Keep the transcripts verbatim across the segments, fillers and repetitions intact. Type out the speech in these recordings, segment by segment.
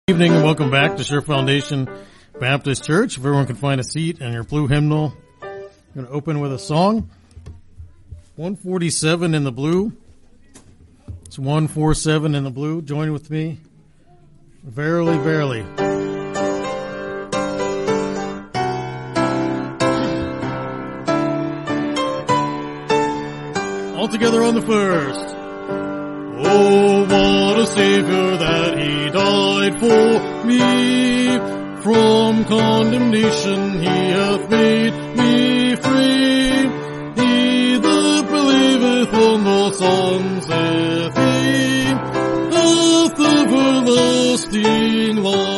Good evening and welcome back to Sure Foundation Baptist Church. If everyone can find a seat and your blue hymnal, I'm going to open with a song. one forty-seven in the blue. It's one forty-seven in the blue. Join with me. Verily, verily. All together on the first. Oh, what a Savior that He died for me. From condemnation He hath made me free. He that believeth on the Son, saith He, hath everlasting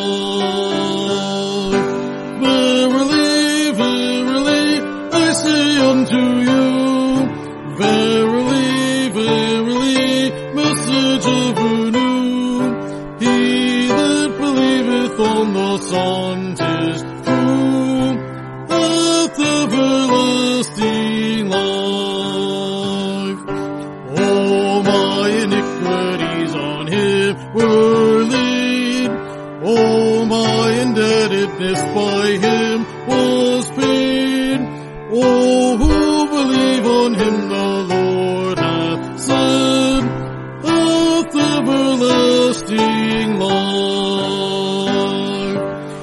life. Verily, verily, I say unto you, verily, verily, message ever new. He that believeth on the Son, 'tis true, hath everlasting life. All my iniquities on Him were laid. All my indebtedness by Him was paid. All who believe on Him the Lord hath said, hath everlasting life.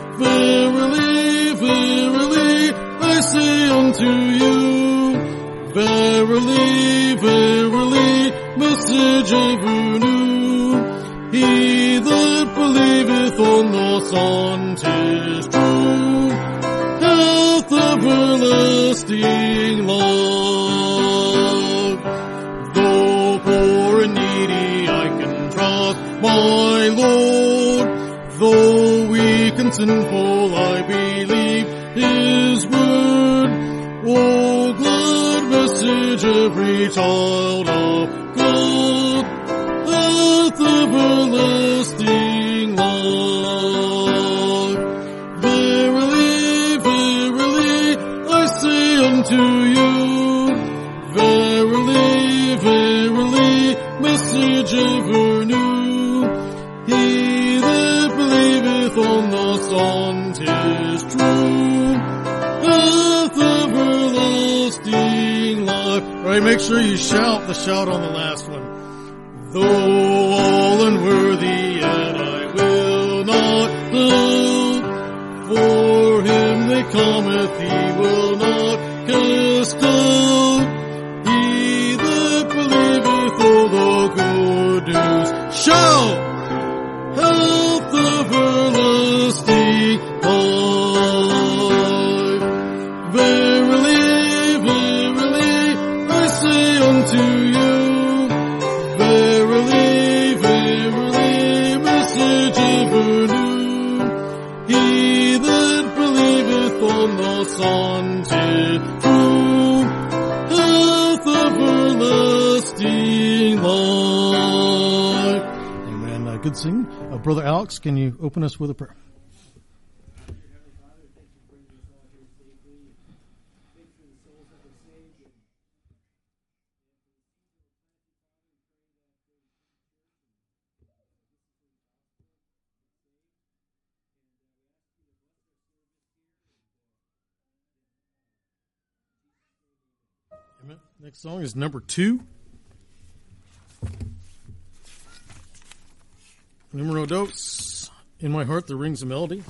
Verily, verily, I say unto you, verily, verily, message ever new. He that believeth on the Son, 'tis true, hath everlasting life. Though poor and needy, I can trust my Lord. Though weak and sinful, I believe His word. Oh, glad message every child of God, hath everlasting life. Verily, verily, I say unto you, verily, verily, message ever new. He that believeth on the Son, 'tis true, hath everlasting life. All right, make sure you shout the shout on the last one. Though all unworthy, yet I will not doubt. For Him that cometh, He will not cast out. He that believeth all the good news shall hath everlasting life. Verily, verily, I say unto you, verily, verily, message ever new. He that believeth on the Son, 'tis true, hath everlasting life. Amen. Uh, good singing. Uh, Brother Alex, can you open us with a prayer? Amen. Next song is number two. Numero dos. In my heart there rings a melody.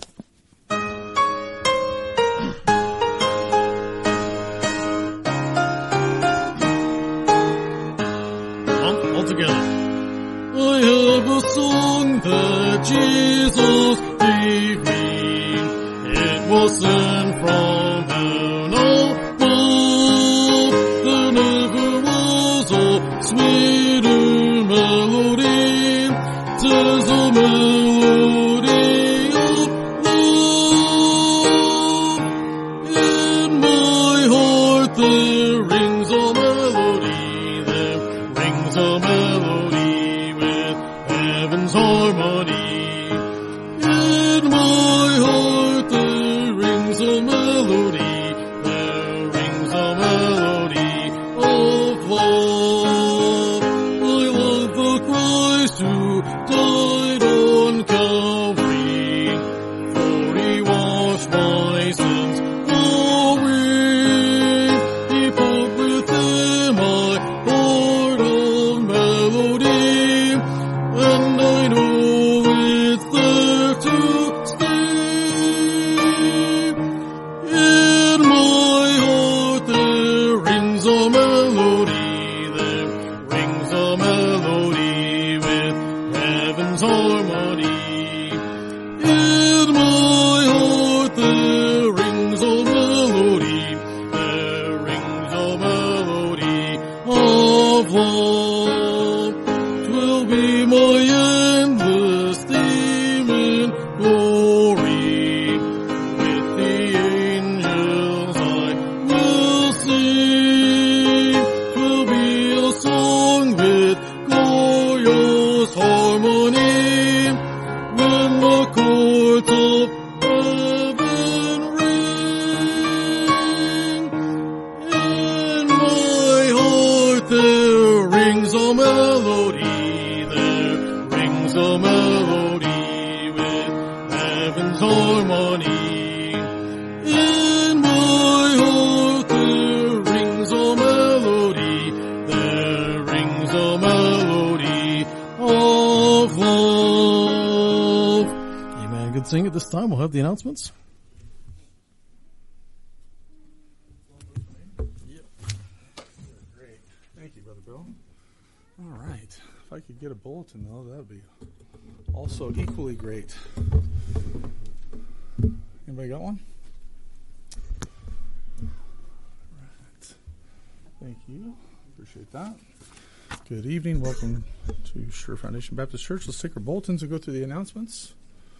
all, all together. I have a song that Jesus gave me. It was sent from heaven above. There never was a sweeter melody. 'Tis a melody of love. In my heart there rings a melody. There rings a melody with heaven's harmony. In my heart there rings a melody. There rings a melody of love. I love the Christ who died on Calvary. heaven's harmony. In my heart there rings a melody, there rings a melody of love. 'Twill be my endless theme in glory. With the angels I will sing. 'Twill be a song with glorious harmony. When the chords of heaven ring. In my heart there rings a melody, there rings a melody with heaven's harmony. In my heart there rings a melody, there rings a melody of love. Amen. Good sing at this time. We'll have the announcements. Great. Thank you, Brother Bill. All right. If I could get a bulletin, though, that would be also equally great. Anybody got one? All right. Thank you. Appreciate that. Good evening. Welcome to Sure Foundation Baptist Church. Let's take our bulletins and go through the announcements.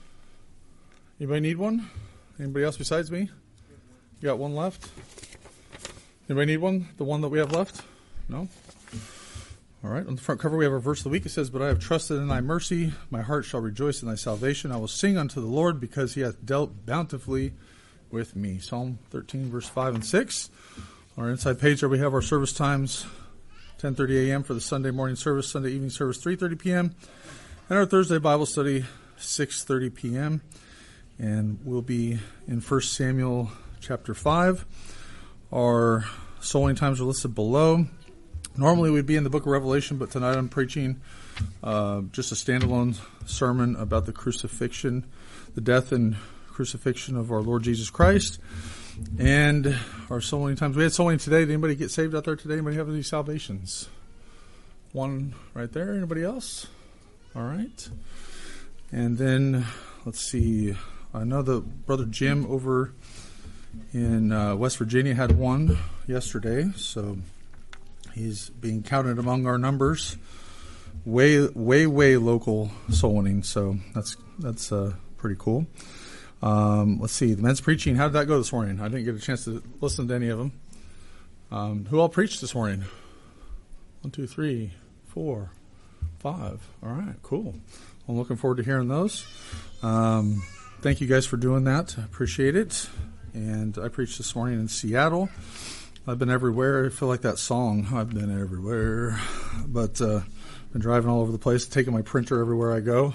Anybody need one? Anybody else besides me? You got one left? Anybody need one? The one that we have left? No? All right. On the front cover, we have our verse of the week. It says, "But I have trusted in thy mercy. My heart shall rejoice in thy salvation. I will sing unto the Lord because he hath dealt bountifully with me." Psalm thirteen, verse five and six. On our inside page there, we have our service times. ten thirty a.m. for the Sunday morning service, Sunday evening service, three thirty p.m. And our Thursday Bible study, six thirty p.m. And we'll be in First Samuel chapter five. Our soul winning times are listed below. Normally we'd be in the book of Revelation, but tonight I'm preaching uh, just a standalone sermon about the crucifixion, the death and crucifixion of our Lord Jesus Christ. And our soul winning times. We had soul winning today. Did anybody get saved out there today? Anybody have any salvations? One right there. Anybody else? All right. And then, let's see. I know that Brother Jim over in uh, West Virginia had one yesterday. So he's being counted among our numbers. Way, way, way local soul winning. So that's, that's uh, pretty cool. Um, let's see, the men's preaching, how did that go this morning? I didn't get a chance to listen to any of them. Um, who all preached this morning? One, two, three, four, five. All right, cool. I'm looking forward to hearing those. Um, thank you guys for doing that. I appreciate it. And I preached this morning in Seattle. I've been everywhere. I feel like that song, I've been everywhere. But uh, I've been driving all over the place, taking my printer everywhere I go.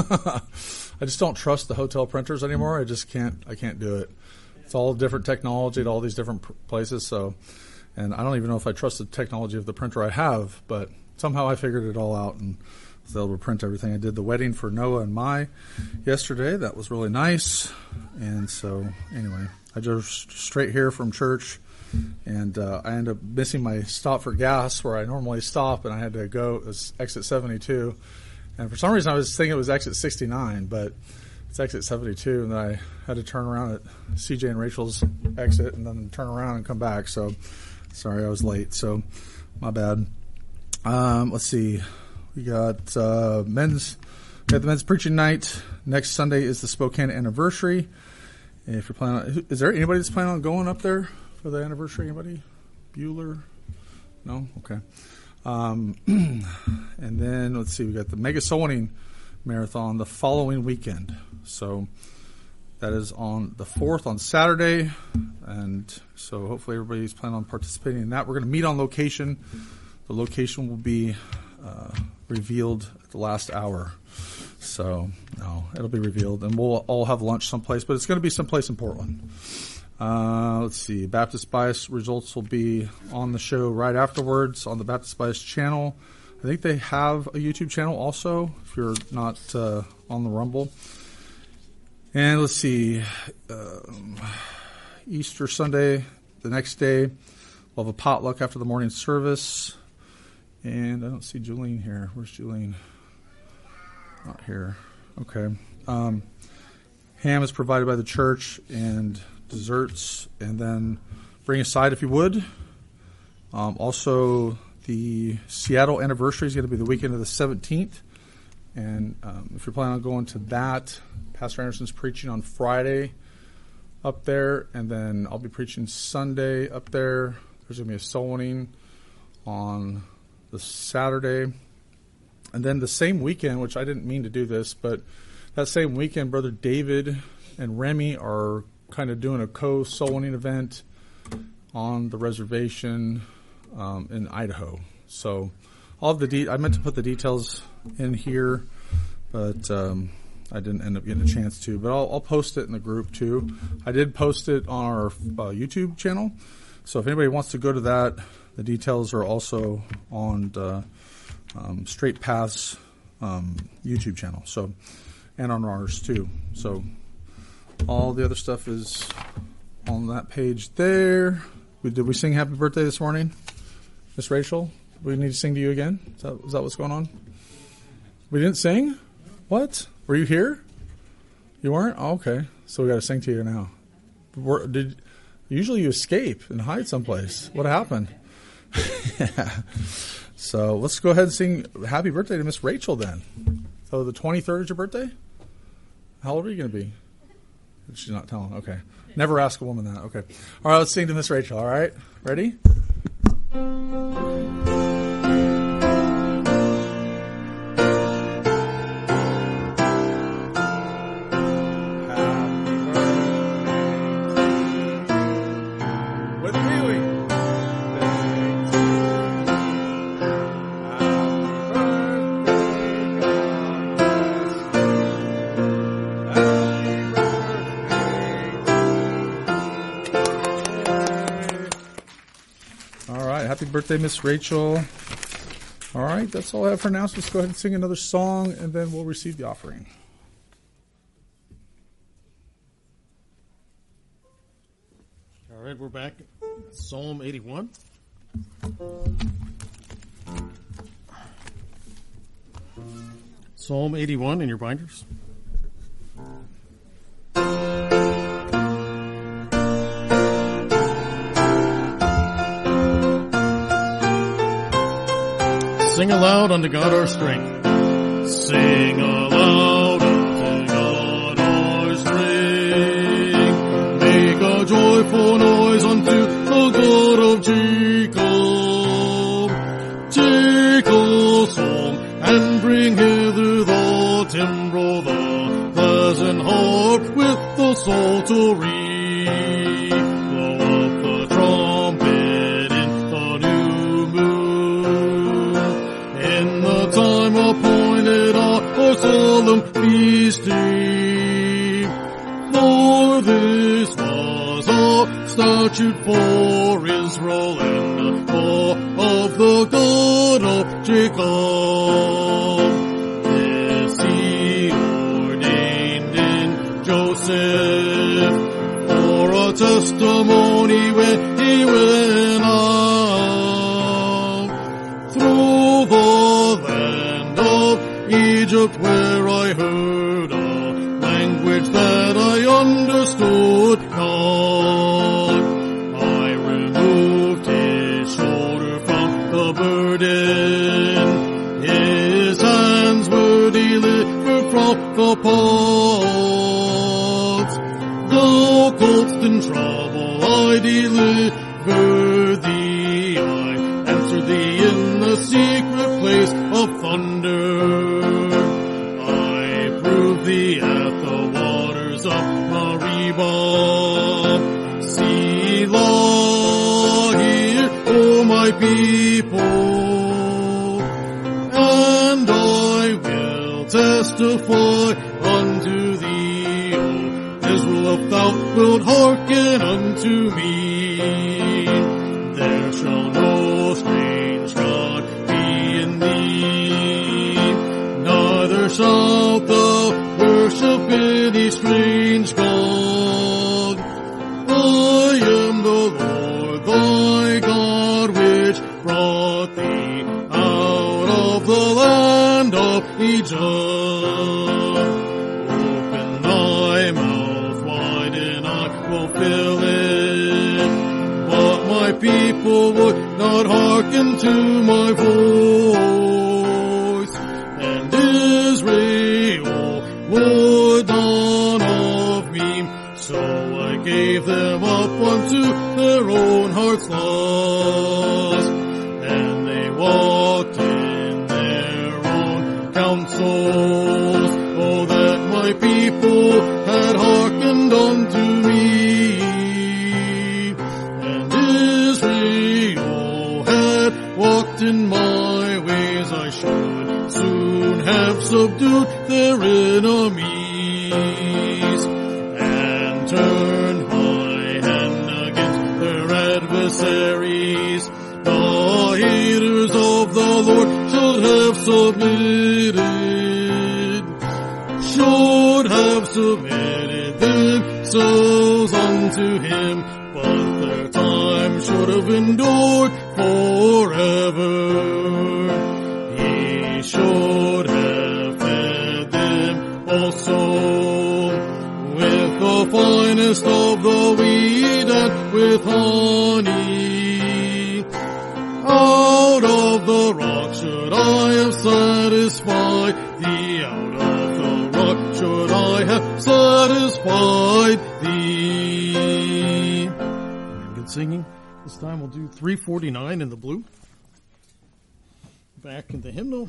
I just don't trust the hotel printers anymore. I just can't, I can't do it. It's all different technology at all these different pr- places. So, and I don't even know if I trust the technology of the printer I have, but somehow I figured it all out and was able to print everything. I did the wedding for Noah and Mai yesterday. That was really nice. And so anyway, I drove straight here from church and, uh, I ended up missing my stop for gas where I normally stop, and I had to go, it was exit seventy-two. And for some reason, I was thinking it was exit sixty-nine, but it's exit seventy-two, and then I had to turn around at C J and Rachel's exit and then turn around and come back. So, sorry, I was late. So, my bad. Um, let's see. We got uh, men's. We got the men's preaching night. Next Sunday is the Spokane anniversary. And if you're planning on, is there anybody that's planning on going up there for the anniversary? Anybody? Bueller? No? Okay. Um, and then let's see, we got the Mega Soul Winning Marathon the following weekend. So that is on the fourth on Saturday. And so hopefully everybody's planning on participating in that. We're going to meet on location. The location will be uh, revealed at the last hour. So no, it'll be revealed, and we'll all have lunch someplace, but it's going to be someplace in Portland. Uh, let's see. Baptist Bias results will be on the show right afterwards on the Baptist Bias channel. I think they have a YouTube channel also, if you're not uh, on the Rumble. And let's see. Um, Easter Sunday, the next day, we'll have a potluck after the morning service. And I don't see Julene here. Where's Julene? Not here. Okay. Um, ham is provided by the church and desserts, and then bring a side if you would. Um, also, the Seattle anniversary is going to be the weekend of the seventeenth. And um, if you're planning on going to that, Pastor Anderson's preaching on Friday up there, and then I'll be preaching Sunday up there. There's going to be a soul winning on the Saturday. And then the same weekend, which I didn't mean to do this, but that same weekend, Brother David and Remy are kind of doing a co-soul winning event on the reservation um, in Idaho. So all of the de- I meant to put the details in here, but um, I didn't end up getting a chance to. But I'll, I'll post it in the group too. I did post it on our uh, YouTube channel. So if anybody wants to go to that, the details are also on the um, Straight Paths um, YouTube channel. So, and on ours too. So all the other stuff is on that page there. We, did we sing Happy Birthday this morning, Miss Rachel? We need to sing to you again? Is that, is that what's going on? We didn't sing? What? Were you here? You weren't? Oh, okay. So we got to sing to you now. Were, did usually you escape and hide someplace? What happened? Yeah. So let's go ahead and sing Happy Birthday to Miss Rachel then. So the twenty-third is your birthday? How old are you going to be? She's not telling. Okay. Never ask a woman that. Okay. All right, let's sing to Miss Rachel. All right? Ready? Happy birthday, Miss Rachel. All right, that's all I have for now. So let's go ahead and sing another song, and then we'll receive the offering. All right, we're back. Psalm eighty-one. Psalm eighty-one in your binders. Sing aloud unto God our strength. Sing aloud unto God our strength. Make a joyful noise unto the God of Jacob. Take a psalm and bring hither the timbrel, the pleasant harp with the psaltery. Blow up the trumpet in the new moon. In the time appointed our solemn feasting. For this was a statute for Israel and the law of the God of Jacob. This he ordained in Joseph for a testimony when he went out through the land of Egypt, where I heard a language that I understood not. I removed his shoulder from the burden. His hands were delivered from the pots. Thou couldst in trouble I delivered thee. I answered thee in the secret place of thunder. I proved thee at the waters of Meribah. Selah, hear, O my people, and I will testify unto thee, O Israel, if thou wilt hearken unto me. There shall no strange God be in thee, neither shalt thou worship any strange God. I am the Lord thy God, which brought thee out of the land of Egypt. Open thy mouth wide and I will fill it. But my people would not hearken to my voice, and Israel would none of me. So I gave them up unto their own heart's lust, and they walked in their own counsels. Oh, that my people had hearkened unto me, and Israel had walked in my ways, I should soon have subdued their enemies, and turned my hand against their adversaries. The haters of the Lord should have submitted, should have submitted themselves unto him, but their time should have endured forever. He should have fed them also with the finest of the wheat and with honey. Out of the rock should I have satisfied thee, out of the rock should I have satisfied thee. Good singing. This time we'll do three forty-nine in the blue. Back in the hymnal.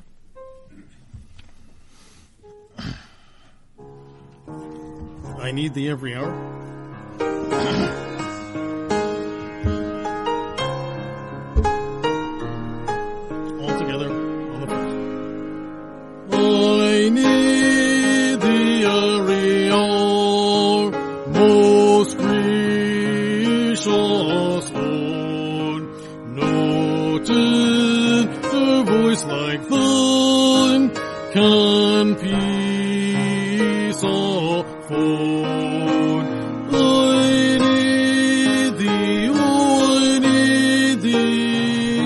I need thee every hour. All together on the first. I need thee every hour, most gracious Lord. Noted a voice like thine can peace afford. I need thee, oh, I need thee,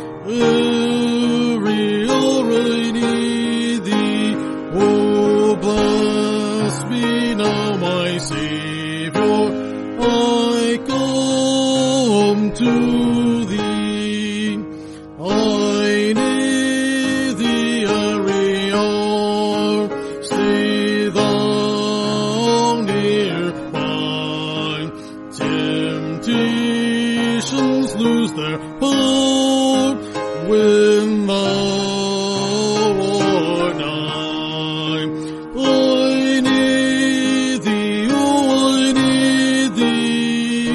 every hour I need thee. Oh, bless me now, my Savior, I come to thee. I need thee every hour, stay thou nearby. Temptations lose their power when thou art nigh. I need thee, oh, I need thee,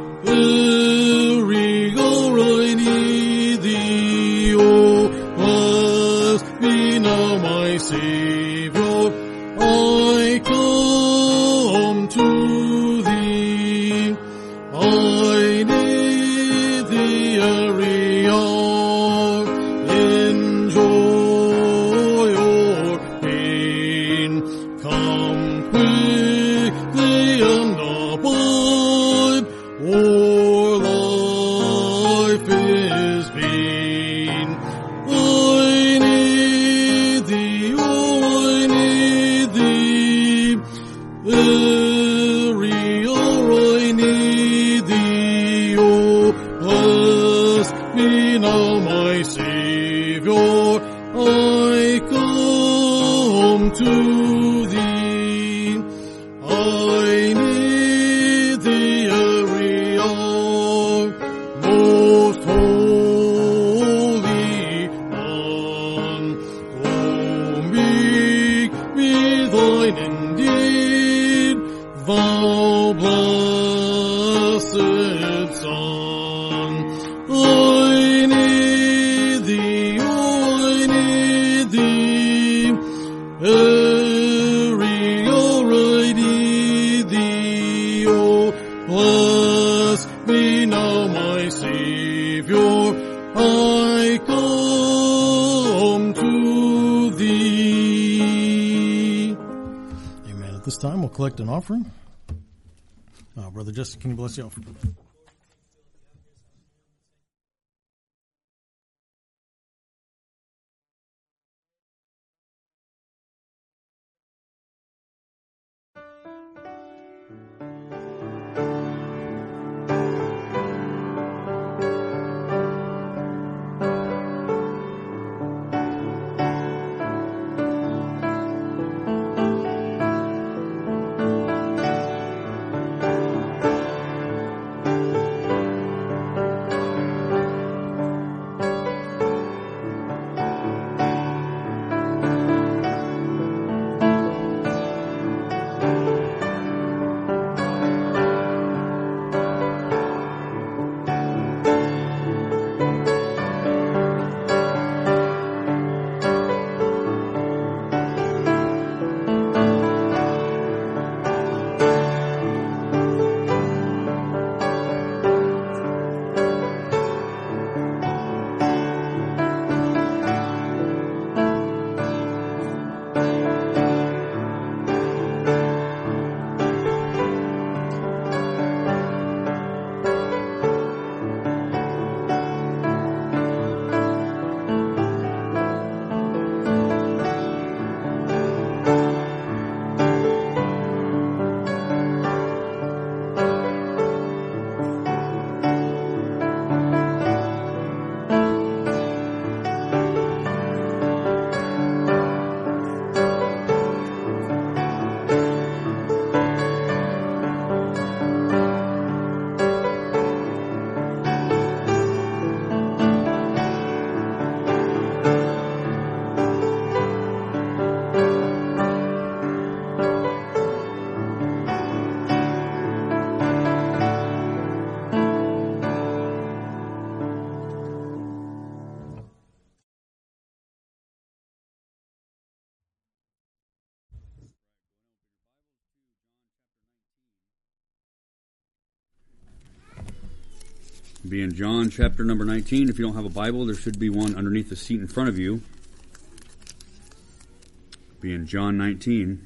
every hour I need thee. Oh, bless me now, my Savior, I come to thee. I need thee every hour, in joy or pain. Come quickly and abide, or life is vain. I need thee, oh, I need thee, every hour I need thee. Oh, bless me now, my Savior, I come to thee. I need thee every hour, most holy one. Oh, make me thine indeed, thou blessed Son. I need thee, oh, I need thee, every hour I need thee. Oh, bless me now, my Savior, I come to thee. Amen. At this time, we'll collect an offering. Uh, Brother Jesse, can you bless the offering? Be in John chapter number nineteen. If you don't have a Bible, there should be one underneath the seat in front of you. Be in John nineteen.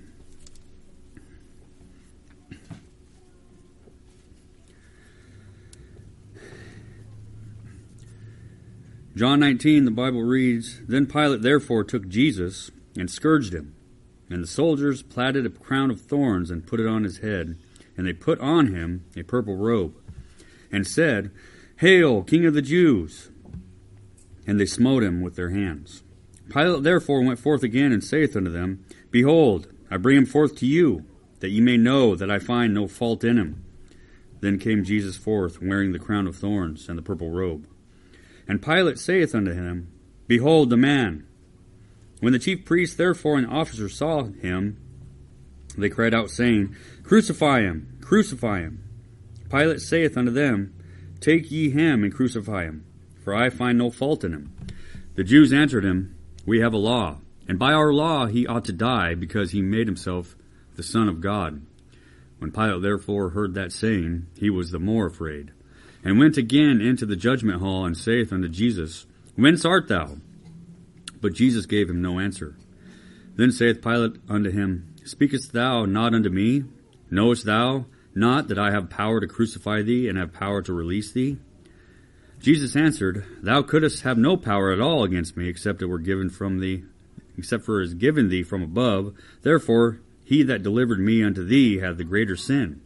John nineteen, the Bible reads, Then Pilate therefore took Jesus and scourged him. And the soldiers platted a crown of thorns and put it on his head. And they put on him a purple robe. And said, Hail, King of the Jews! And they smote him with their hands. Pilate therefore went forth again and saith unto them, Behold, I bring him forth to you, that ye may know that I find no fault in him. Then came Jesus forth, wearing the crown of thorns and the purple robe. And Pilate saith unto him, Behold the man. When the chief priests therefore and the officers saw him, they cried out, saying, Crucify him, crucify him. Pilate saith unto them, Take ye him and crucify him, for I find no fault in him. The Jews answered him, We have a law, and by our law he ought to die, because he made himself the Son of God. When Pilate therefore heard that saying, he was the more afraid, and went again into the judgment hall, and saith unto Jesus, Whence art thou? But Jesus gave him no answer. Then saith Pilate unto him, Speakest thou not unto me? Knowest thou not that I have power to crucify thee, and have power to release thee? Jesus answered, Thou couldst have no power at all against me, except it were given from thee, except for it is given thee from above. Therefore he that delivered me unto thee hath the greater sin.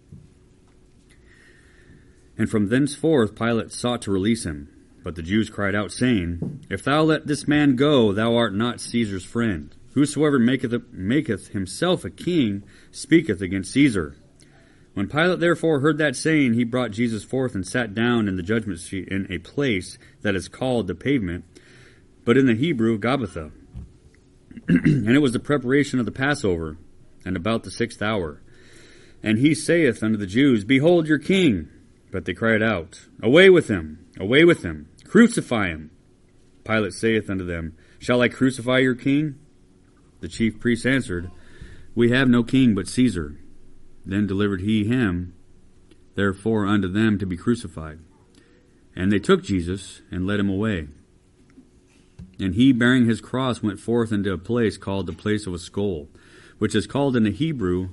And from thenceforth Pilate sought to release him. But the Jews cried out, saying, If thou let this man go, thou art not Caesar's friend. Whosoever maketh, maketh himself a king speaketh against Caesar. When Pilate therefore heard that saying, he brought Jesus forth and sat down in the judgment seat in a place that is called the Pavement, but in the Hebrew Gabbatha. And it was the preparation of the Passover, and about the sixth hour. And he saith unto the Jews, Behold your king! But they cried out, Away with him! Away with him! Crucify him! Pilate saith unto them, Shall I crucify your king? The chief priests answered, We have no king but Caesar. Then delivered he him, therefore unto them to be crucified. And they took Jesus, and led him away. And he, bearing his cross, went forth into a place called the place of a skull, which is called in the Hebrew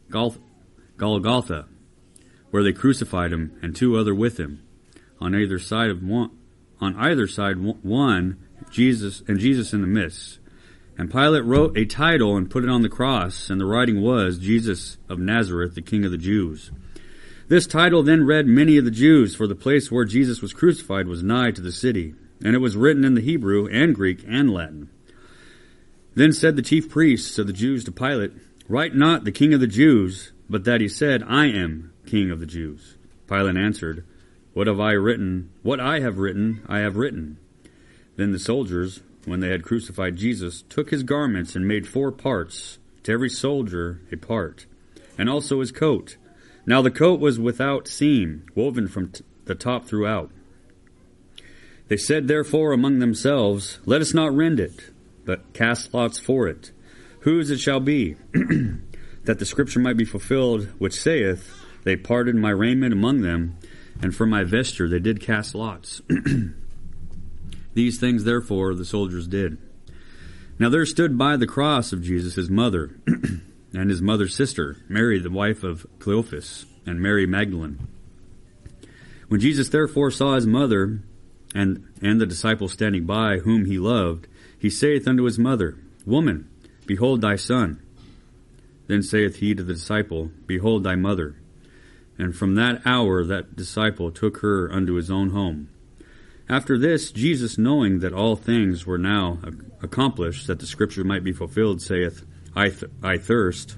Golgotha, where they crucified him, and two other with him. On either side of one, on either side one, Jesus, and Jesus in the midst. And Pilate wrote a title and put it on the cross, and the writing was, Jesus of Nazareth, the King of the Jews. This title then read many of the Jews, for the place where Jesus was crucified was nigh to the city, and it was written in the Hebrew and Greek and Latin. Then said the chief priests of the Jews to Pilate, Write not the King of the Jews, but that he said, I am King of the Jews. Pilate answered, What have I written? What I have written, I have written. Then the soldiers, when they had crucified Jesus, took his garments and made four parts, to every soldier a part, and also his coat. Now the coat was without seam, woven from t- the top throughout. They said therefore among themselves, Let us not rend it, but cast lots for it, whose it shall be, that the scripture might be fulfilled, which saith, They parted my raiment among them, and for my vesture they did cast lots. These things, therefore, the soldiers did. Now there stood by the cross of Jesus his mother, and his mother's sister, Mary, the wife of Cleophas, and Mary Magdalene. When Jesus therefore saw his mother, and, and the disciple standing by, whom he loved, he saith unto his mother, Woman, behold thy son. Then saith he to the disciple, Behold thy mother. And from that hour that disciple took her unto his own home. After this, Jesus, knowing that all things were now accomplished, that the scripture might be fulfilled, saith, I, th- I thirst.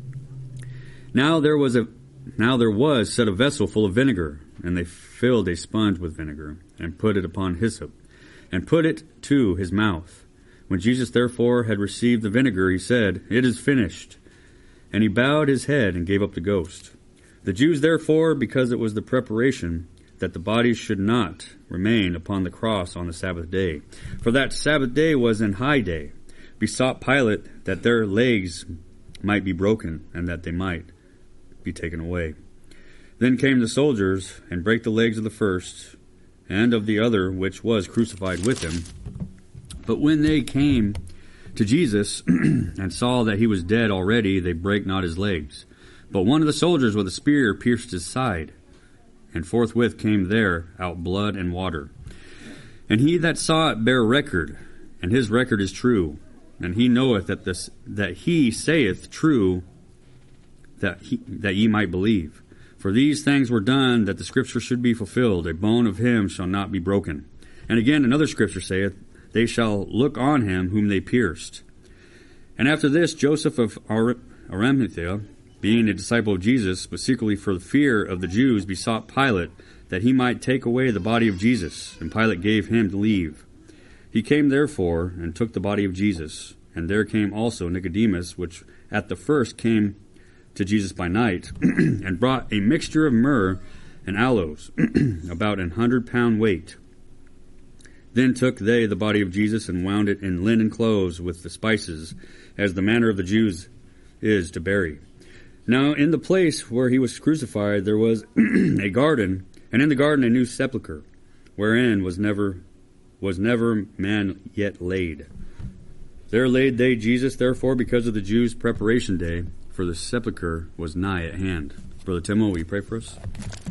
Now there was a now there was set a vessel full of vinegar, and they filled a sponge with vinegar, and put it upon hyssop, and put it to his mouth. When Jesus therefore had received the vinegar, he said, It is finished. And he bowed his head and gave up the ghost. The Jews therefore, because it was the preparation, that the body should not remain upon the cross on the Sabbath day, for that Sabbath day was an high day, besought Pilate that their legs might be broken, and that they might be taken away. Then came the soldiers, and brake the legs of the first, and of the other which was crucified with him. But when they came to Jesus and saw that he was dead already, they brake not his legs. But one of the soldiers with a spear pierced his side, and forthwith came there out blood and water. And he that saw it bare record, and his record is true. And he knoweth that this that he saith true, that he, that ye might believe. For these things were done, that the scripture should be fulfilled, a bone of him shall not be broken. And again another scripture saith, they shall look on him whom they pierced. And after this, Joseph of Ar- Arimathea, being a disciple of Jesus, but secretly for the fear of the Jews, besought Pilate that he might take away the body of Jesus. And Pilate gave him leave. He came therefore, and took the body of Jesus. And there came also Nicodemus, which at the first came to Jesus by night, and brought a mixture of myrrh and aloes, about an hundred pound weight. Then took they the body of Jesus, and wound it in linen clothes with the spices, as the manner of the Jews is to bury. Now in the place where he was crucified there was a garden, and in the garden a new sepulchre, wherein was never was never man yet laid. There laid they Jesus, therefore, because of the Jews' preparation day, for the sepulchre was nigh at hand. Brother Timo, will you pray for us?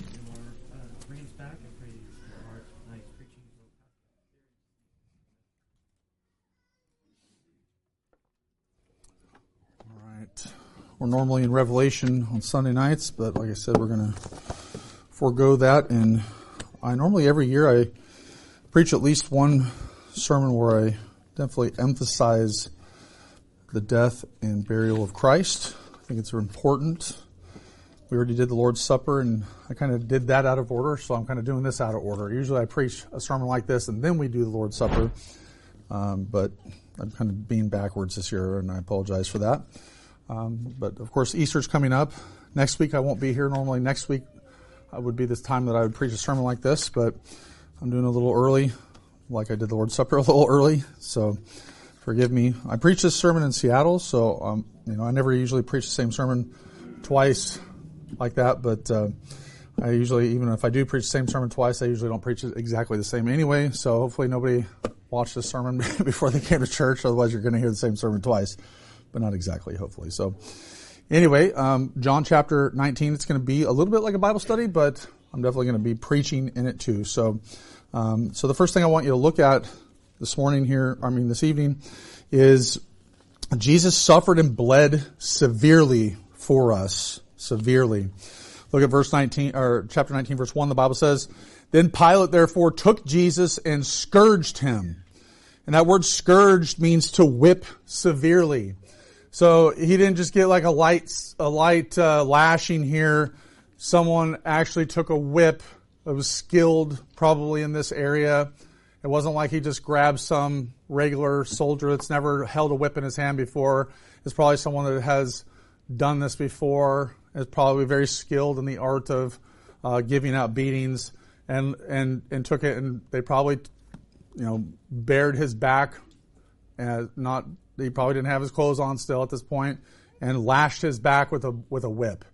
All right. We're normally in Revelation on Sunday nights, but like I said, we're going to forego that. And I normally every year I preach at least one sermon where I definitely emphasize the death and burial of Christ. I think it's important. We already did the Lord's Supper, and I kind of did that out of order, so I'm kind of doing this out of order. Usually I preach a sermon like this, and then we do the Lord's Supper. Um, but I'm kind of being backwards this year, and I apologize for that. Um, but, of course, Easter's coming up. Next week I won't be here. Normally next week uh, would be this time that I would preach a sermon like this, but I'm doing a little early, like I did the Lord's Supper a little early, so forgive me. I preached this sermon in Seattle, so um, you know I never usually preach the same sermon twice like that, but uh, I usually, even if I do preach the same sermon twice, I usually don't preach it exactly the same anyway, so hopefully nobody watched this sermon before they came to church, otherwise you're going to hear the same sermon twice, but not exactly, hopefully. So anyway, um, John chapter nineteen, it's going to be a little bit like a Bible study, but I'm definitely going to be preaching in it too. So, um, so the first thing I want you to look at this morning here, I mean this evening, is Jesus suffered and bled severely for us. Severely. Look at verse nineteen, or chapter nineteen, verse one. The Bible says, "Then Pilate therefore took Jesus and scourged him." And that word scourged means to whip severely. So he didn't just get like a light, a light uh, lashing here. Someone actually took a whip that was skilled probably in this area. It wasn't like he just grabbed some regular soldier that's never held a whip in his hand before. It's probably someone that has done this before. Is probably very skilled in the art of uh, giving out beatings, and and and took it, and they probably, you know, bared his back, and not he probably didn't have his clothes on still at this point, and lashed his back with a with a whip.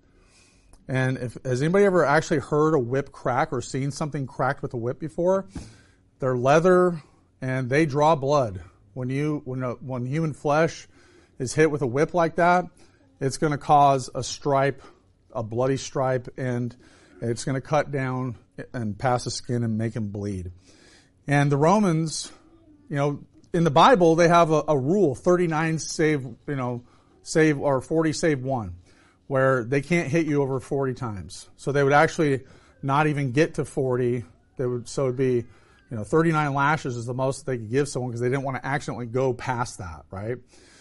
And if has anybody ever actually heard a whip crack or seen something cracked with a whip before? They're leather and they draw blood. When you when a, when human flesh is hit with a whip like that, it's going to cause a stripe, a bloody stripe, and it's going to cut down and pass the skin and make him bleed. And the Romans, you know, in the Bible they have a, a rule: thirty-nine save, you know, save or forty save one, where they can't hit you over forty times. So they would actually not even get to forty. They would so it'd be, you know, thirty-nine lashes is the most they could give someone because they didn't want to accidentally go past that, right?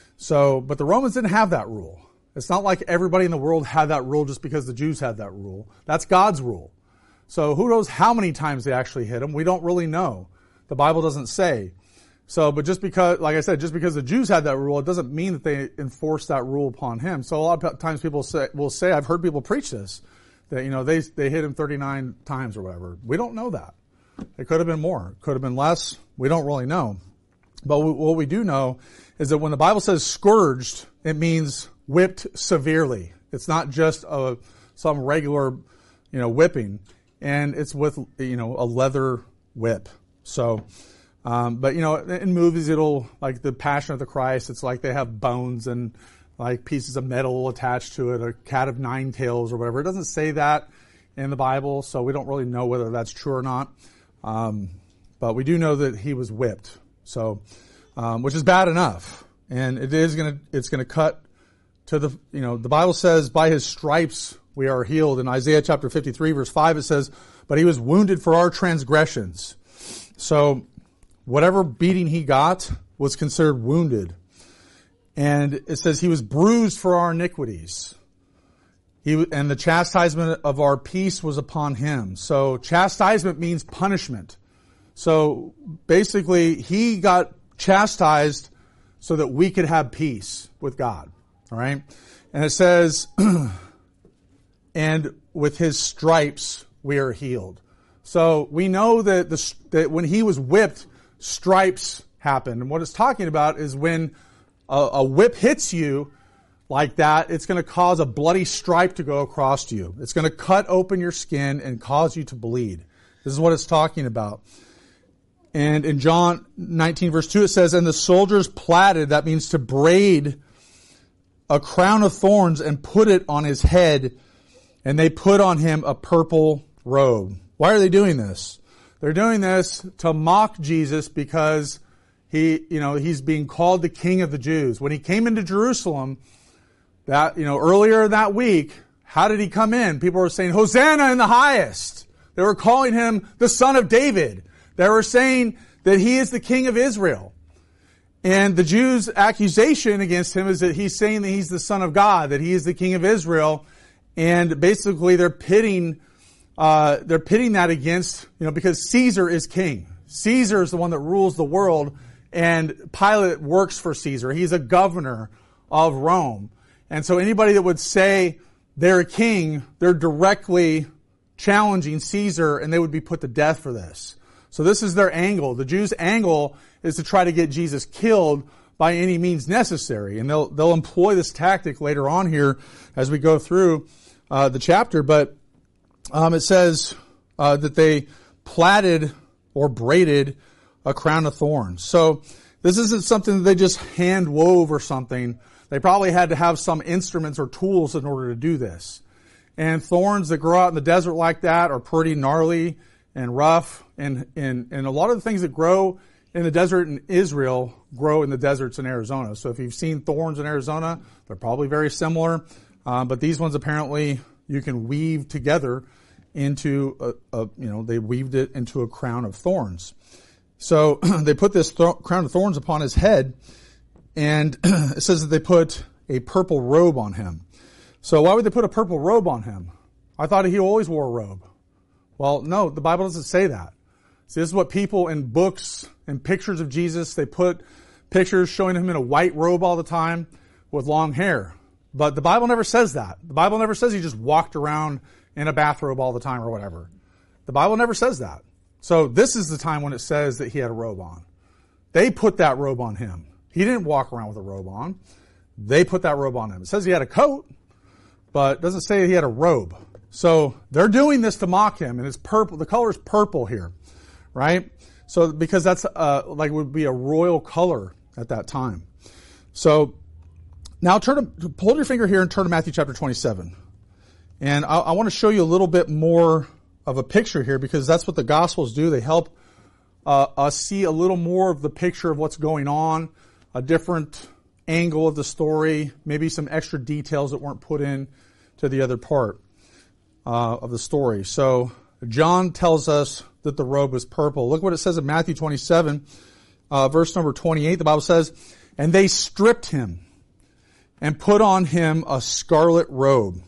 So, but the Romans didn't have that rule. It's not like everybody in the world had that rule just because the Jews had that rule. That's God's rule. So who knows how many times they actually hit him? We don't really know. The Bible doesn't say. So, but just because, like I said, just because the Jews had that rule, it doesn't mean that they enforced that rule upon him. So a lot of times people say, will say, I've heard people preach this, that, you know, they, they hit him thirty-nine times or whatever. We don't know that. It could have been more. It could have been less. We don't really know. But what we do know is that when the Bible says scourged, it means whipped severely. It's not just a, some regular, you know, whipping. And it's with, you know, a leather whip. So, um, but you know, in movies, it'll, like the Passion of the Christ, it's like they have bones and like pieces of metal attached to it, a cat of nine tails or whatever. It doesn't say that in the Bible, so we don't really know whether that's true or not. Um, but we do know that he was whipped. So, um, which is bad enough. And it is gonna, it's gonna cut to the, you know, the Bible says by his stripes we are healed. In Isaiah chapter fifty-three verse five it says, but he was wounded for our transgressions. So whatever beating he got was considered wounded. And it says he was bruised for our iniquities. He, and the chastisement of our peace was upon him. So chastisement means punishment. So basically he got chastised so that we could have peace with God. All right. And it says, and with his stripes we are healed. So we know that the, that when he was whipped, stripes happened. And what it's talking about is when a, a whip hits you like that, it's going to cause a bloody stripe to go across you. It's going to cut open your skin and cause you to bleed. This is what it's talking about. And in John nineteen verse two it says, and the soldiers plaited, that means to braid, a crown of thorns and put it on his head, and they put on him a purple robe. Why are they doing this? They're doing this to mock Jesus because he, you know, he's being called the King of the Jews. When he came into Jerusalem, that, you know, earlier that week, how did he come in? People were saying, Hosanna in the highest. They were calling him the Son of David. They were saying that he is the King of Israel. And the Jews' accusation against him is that he's saying that he's the Son of God, that he is the King of Israel. And basically they're pitting, uh, they're pitting that against, you know, because Caesar is king. Caesar is the one that rules the world, and Pilate works for Caesar. He's a governor of Rome. And so anybody that would say they're a king, they're directly challenging Caesar, and they would be put to death for this. So this is their angle. The Jews' angle is to try to get Jesus killed by any means necessary. And they'll, they'll employ this tactic later on here as we go through uh, the chapter. But um, it says uh, that they plaited or braided a crown of thorns. So this isn't something that they just hand wove or something. They probably had to have some instruments or tools in order to do this. And thorns that grow out in the desert like that are pretty gnarly and rough. And, and, and a lot of the things that grow in the desert in Israel grow in the deserts in Arizona. So if you've seen thorns in Arizona, they're probably very similar. Uh, but these ones apparently you can weave together into a, a, you know, they weaved it into a crown of thorns. So they put this th- crown of thorns upon his head, and it says that they put a purple robe on him. So why would they put a purple robe on him? I thought he always wore a robe. Well, no, the Bible doesn't say that. See, this is what people in books and pictures of Jesus, they put pictures showing him in a white robe all the time with long hair. But the Bible never says that. The Bible never says he just walked around in a bathrobe all the time or whatever. The Bible never says that. So this is the time when it says that he had a robe on. They put that robe on him. He didn't walk around with a robe on. They put that robe on him. It says he had a coat, but it doesn't say he had a robe. So they're doing this to mock him, and it's purple. The color is purple here, right? So because that's uh, like would be a royal color at that time. So now turn to, hold your finger here and turn to Matthew chapter twenty-seven. And I, I want to show you a little bit more of a picture here, because that's what the Gospels do. They help uh, us see a little more of the picture of what's going on, a different angle of the story, maybe some extra details that weren't put in to the other part uh, of the story. So John tells us that the robe was purple. Look what it says in Matthew twenty-seven, uh, verse number twenty-eight. The Bible says, and they stripped him and put on him a scarlet robe.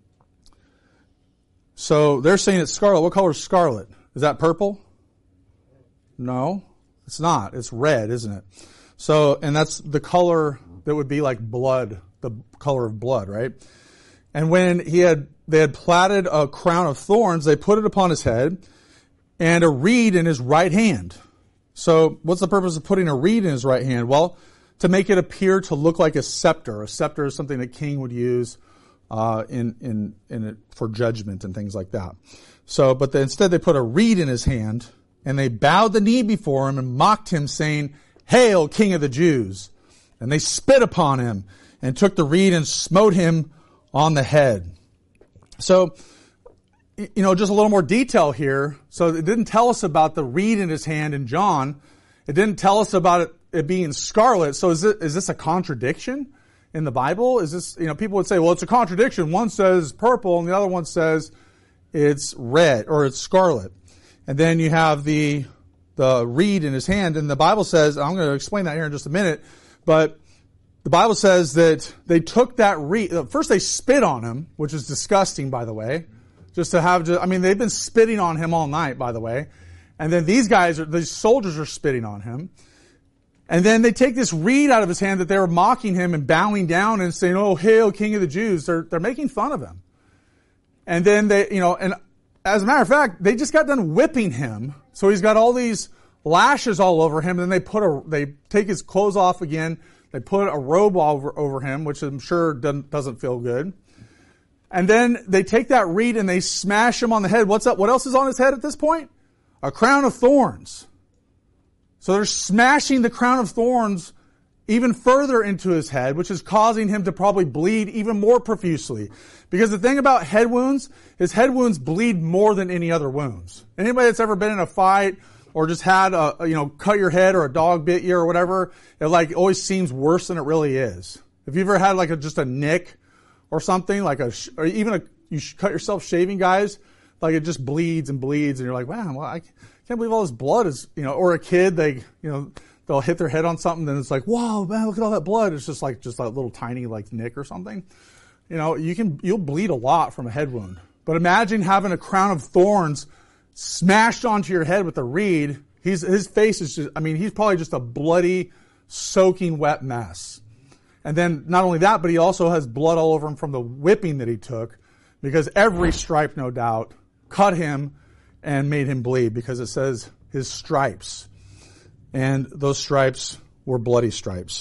So they're saying it's scarlet. What color is scarlet? Is that purple? No, it's not. It's red, isn't it? So, and that's the color that would be like blood, the color of blood, right? And when he had, they had plaited a crown of thorns, they put it upon his head and a reed in his right hand. So what's the purpose of putting a reed in his right hand? Well, to make it appear to look like a scepter. A scepter is something that king would use Uh, in, in, in it for judgment and things like that. So, but the, instead they put a reed in his hand, And they bowed the knee before him and mocked him, saying, Hail, King of the Jews! And they spit upon him and took the reed and smote him on the head. So, you know, just a little more detail here. So it didn't tell us about the reed in his hand in John. It didn't tell us about it, it being scarlet. So is it, is this a contradiction in the Bible? Is this, you know, people would say, well, it's a contradiction. One says purple and the other one says it's red or it's scarlet. And then you have the, the reed in his hand, and the Bible says, I'm going to explain that here in just a minute, but the Bible says that they took that reed, first they spit on him, which is disgusting, by the way, just to have, I mean, they've been spitting on him all night, by the way. And then these guys, are, these soldiers are spitting on him. And then they take this reed out of his hand that they were mocking him and bowing down and saying, oh, hail, King of the Jews. They're, they're making fun of him. And then they, you know, and as a matter of fact, they just got done whipping him. So he's got all these lashes all over him. And then they put a, they take his clothes off again. They put a robe over, over him, which I'm sure doesn't, doesn't feel good. And then they take that reed and they smash him on the head. What's up? What else is on his head at this point? A crown of thorns. So they're smashing the crown of thorns even further into his head, which is causing him to probably bleed even more profusely. Because the thing about head wounds is head wounds bleed more than any other wounds. Anybody that's ever been in a fight or just had a, you know, cut your head or a dog bit you or whatever, it like always seems worse than it really is. If you ever had like a, just a nick or something, like a, or even a, you cut yourself shaving, guys, like it just bleeds and bleeds and you're like, wow, well, I can't believe all this blood is, you know, or a kid, they, you know, they'll hit their head on something and it's like, whoa, man, look at all that blood. It's just like, just a little tiny like nick or something. You know, you can, you'll bleed a lot from a head wound. But imagine having a crown of thorns smashed onto your head with a reed. He's, his face is just, I mean, he's probably just a bloody, soaking wet mess. And then not only that, but he also has blood all over him from the whipping that he took, because every stripe, no doubt, cut him and made him bleed, because it says his stripes. And those stripes were bloody stripes.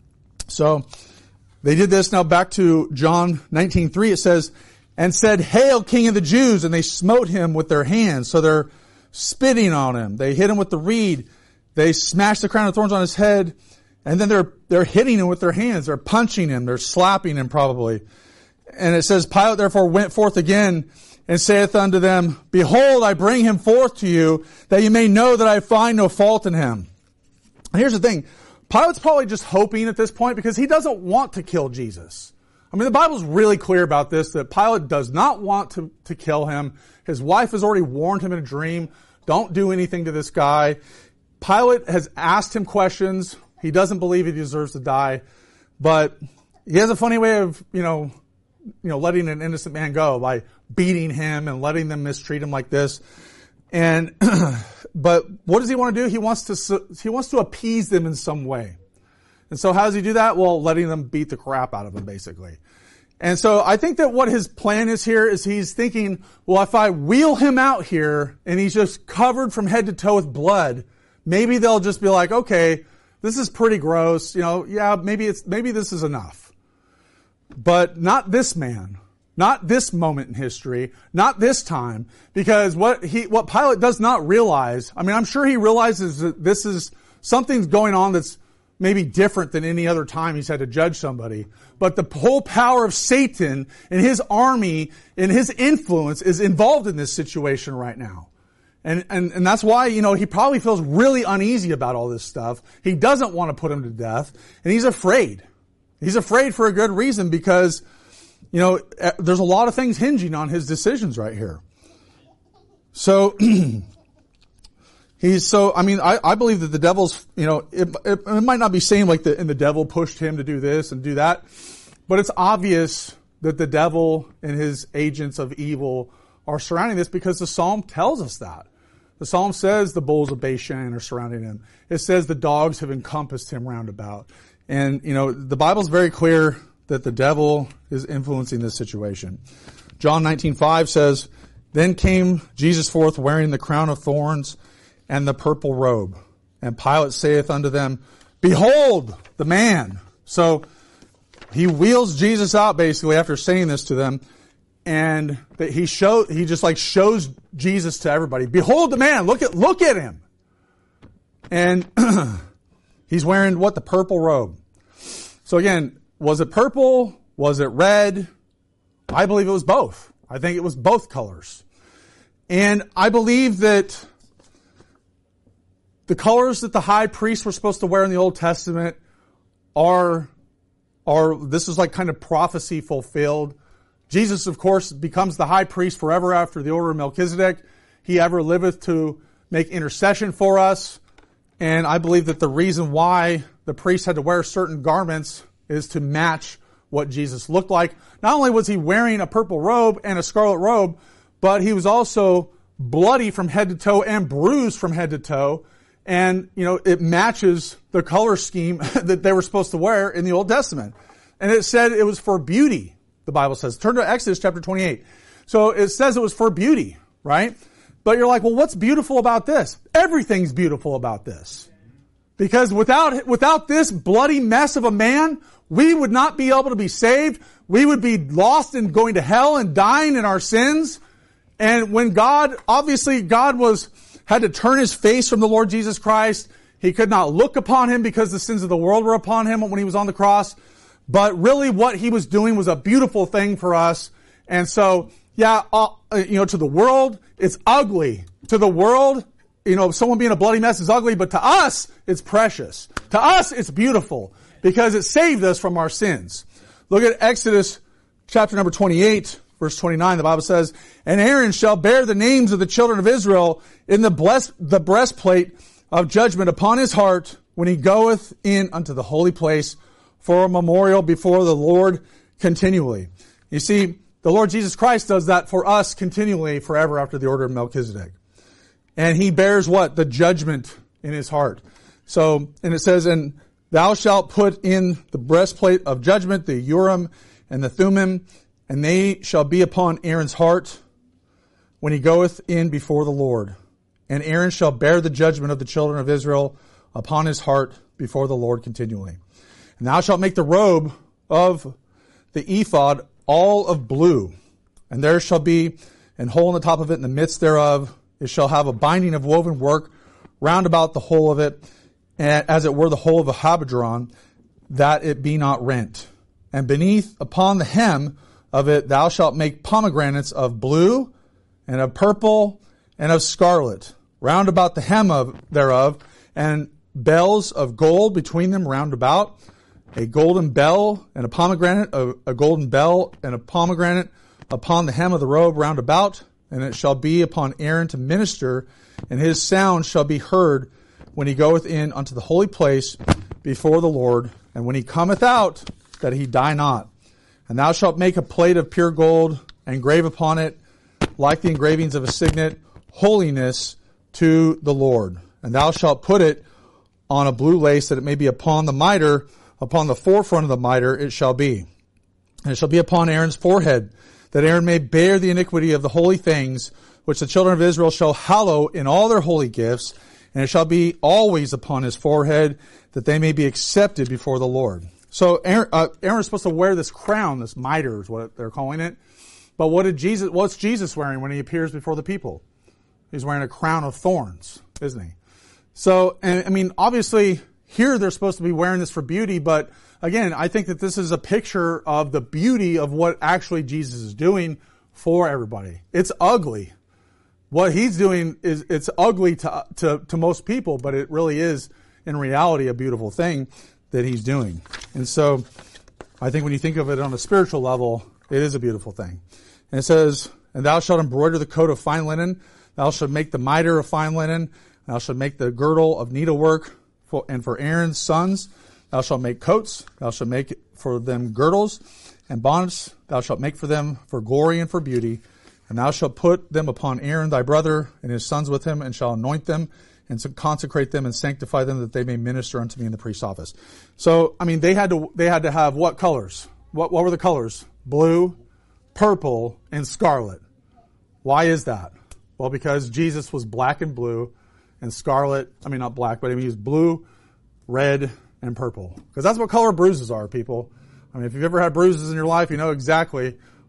So they did this. Now back to John nineteen three, it says, and said, Hail, King of the Jews! And they smote him with their hands. So they're spitting on him. They hit him with the reed. They smashed the crown of thorns on his head. And then they're, they're hitting him with their hands. They're punching him. They're slapping him probably. And it says, Pilate therefore went forth again and saith unto them, Behold, I bring him forth to you, that you may know that I find no fault in him. And here's the thing. Pilate's probably just hoping at this point, because he doesn't want to kill Jesus. I mean, the Bible's really clear about this, that Pilate does not want to, to kill him. His wife has already warned him in a dream, don't do anything to this guy. Pilate has asked him questions. He doesn't believe he deserves to die. But he has a funny way of, you know, you know, letting an innocent man go by beating him and letting them mistreat him like this. And, but what does he want to do? He wants to, he wants to appease them in some way. And so how does he do that? Well, letting them beat the crap out of him, basically. And so I think that what his plan is here is he's thinking, well, if I wheel him out here and he's just covered from head to toe with blood, maybe they'll just be like, okay, this is pretty gross. You know, yeah, maybe it's, maybe this is enough. But not this man. Not this moment in history. Not this time. Because what he, what Pilate does not realize, I mean, I'm sure he realizes that this is, something's going on that's maybe different than any other time he's had to judge somebody. But the whole power of Satan and his army and his influence is involved in this situation right now. And, and, and that's why, you know, he probably feels really uneasy about all this stuff. He doesn't want to put him to death. And he's afraid. He's afraid for a good reason, because, you know, there's a lot of things hinging on his decisions right here. So, he's so, I mean, I, I believe that the devil's, you know, it, it, it might not be saying like the, and the devil pushed him to do this and do that, but it's obvious that the devil and his agents of evil are surrounding this, because the Psalm tells us that. The Psalm says the bulls of Bashan are surrounding him. It says the dogs have encompassed him round about. And, you know, the Bible's very clear that the devil is influencing this situation. John nineteen five says, Then came Jesus forth wearing the crown of thorns and the purple robe. And Pilate saith unto them, Behold the man. So he wheels Jesus out basically after saying this to them. and that he show he just like shows Jesus to everybody. Behold the man! Look at look at him! And he's wearing what? The purple robe. So again, was it purple? Was it red? I believe it was both. I think it was both colors. And I believe that the colors that the high priests were supposed to wear in the Old Testament are, are, this is like kind of prophecy fulfilled. Jesus, of course, becomes the high priest forever after the order of Melchizedek. He ever liveth to make intercession for us. And I believe that the reason why the priest had to wear certain garments is to match what Jesus looked like. Not only was he wearing a purple robe and a scarlet robe, but he was also bloody from head to toe and bruised from head to toe. And, you know, it matches the color scheme that they were supposed to wear in the Old Testament. And it said it was for beauty, the Bible says. Turn to Exodus chapter twenty-eight. So it says it was for beauty, right? But you're like, well, what's beautiful about this? Everything's beautiful about this. Because without, without this bloody mess of a man, we would not be able to be saved. We would be lost and going to hell and dying in our sins. And when God, obviously God was, had to turn his face from the Lord Jesus Christ. He could not look upon him because the sins of the world were upon him when he was on the cross. But really what he was doing was a beautiful thing for us. And so, yeah, uh, you know, to the world, it's ugly. To the world, you know, someone being a bloody mess is ugly, but to us, it's precious. To us, it's beautiful because it saved us from our sins. Look at Exodus chapter number twenty-eight, verse twenty-nine. The Bible says, and Aaron shall bear the names of the children of Israel in the bless, the breastplate of judgment upon his heart when he goeth in unto the holy place for a memorial before the Lord continually. You see, the Lord Jesus Christ does that for us continually forever after the order of Melchizedek. And he bears what? The judgment in his heart. So, and it says, and thou shalt put in the breastplate of judgment, the Urim and the Thummim, and they shall be upon Aaron's heart when he goeth in before the Lord. And Aaron shall bear the judgment of the children of Israel upon his heart before the Lord continually. And thou shalt make the robe of the ephod all of blue, and there shall be an hole in the top of it in the midst thereof. It shall have a binding of woven work round about the whole of it, as it were the whole of a habergeon, that it be not rent. And beneath upon the hem of it thou shalt make pomegranates of blue, and of purple, and of scarlet, round about the hem of thereof, and bells of gold between them round about, a golden bell and a pomegranate, a, a golden bell and a pomegranate upon the hem of the robe round about, and it shall be upon Aaron to minister, and his sound shall be heard when he goeth in unto the holy place before the Lord, and when he cometh out, that he die not. And thou shalt make a plate of pure gold, and engrave upon it, like the engravings of a signet, holiness to the Lord. And thou shalt put it on a blue lace, that it may be upon the mitre, upon the forefront of the mitre it shall be. And it shall be upon Aaron's forehead, that Aaron may bear the iniquity of the holy things, which the children of Israel shall hallow in all their holy gifts, and it shall be always upon his forehead, that they may be accepted before the Lord. So Aaron, uh, Aaron is supposed to wear this crown, this mitre is what they're calling it. But what did Jesus, what's Jesus wearing when he appears before the people? He's wearing a crown of thorns, isn't he? So, and I mean, obviously, here they're supposed to be wearing this for beauty, but again, I think that this is a picture of the beauty of what actually Jesus is doing for everybody. It's ugly. What he's doing is, it's ugly to, to, to most people, but it really is, in reality, a beautiful thing that he's doing. And so, I think when you think of it on a spiritual level, it is a beautiful thing. And it says, and thou shalt embroider the coat of fine linen, thou shalt make the mitre of fine linen, thou shalt make the girdle of needlework, for, and for Aaron's sons, thou shalt make coats, thou shalt make for them girdles, and bonnets thou shalt make for them for glory and for beauty, and thou shalt put them upon Aaron thy brother, and his sons with him, and shall anoint them, and consecrate them, and sanctify them, that they may minister unto me in the priest's office. So, I mean, they had to, they had to have what colors? What, what were the colors? Blue, purple, and scarlet. Why is that? Well, because Jesus was black and blue, and scarlet, I mean, not black, but I mean, he's blue, red, and purple. Because that's what color bruises are, people. I mean, if you've ever had bruises in your life, you know exactly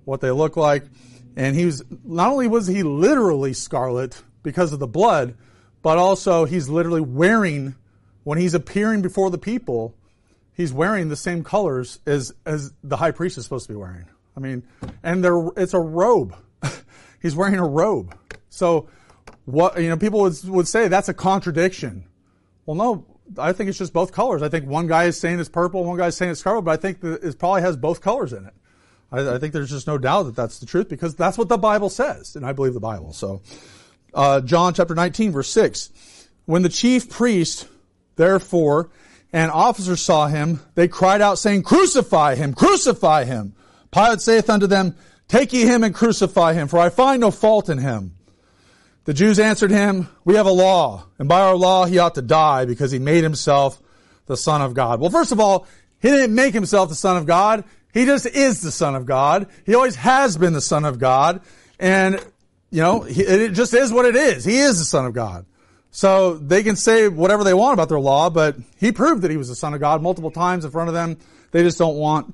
what they look like. And he was, not only was he literally scarlet because of the blood, but also he's literally wearing, when he's appearing before the people, he's wearing the same colors as, as the high priest is supposed to be wearing. I mean, and they're, it's a robe. He's wearing a robe. So what, you know, people would, would say that's a contradiction. Well, no, I think it's just both colors. I think one guy is saying it's purple, one guy is saying it's scarlet, but I think that it probably has both colors in it. I, I think there's just no doubt that that's the truth because that's what the Bible says, and I believe the Bible. So, uh, John chapter nineteen, verse six. When the chief priest, therefore, and officers saw him, they cried out, saying, Crucify him, crucify him. Pilate saith unto them, Take ye him and crucify him, for I find no fault in him. The Jews answered him, We have a law, and by our law he ought to die, because he made himself the Son of God. Well, first of all, he didn't make himself the Son of God. He just is the Son of God. He always has been the Son of God. And, you know, he, it just is what it is. He is the Son of God. So they can say whatever they want about their law, but he proved that he was the Son of God multiple times in front of them. They just don't want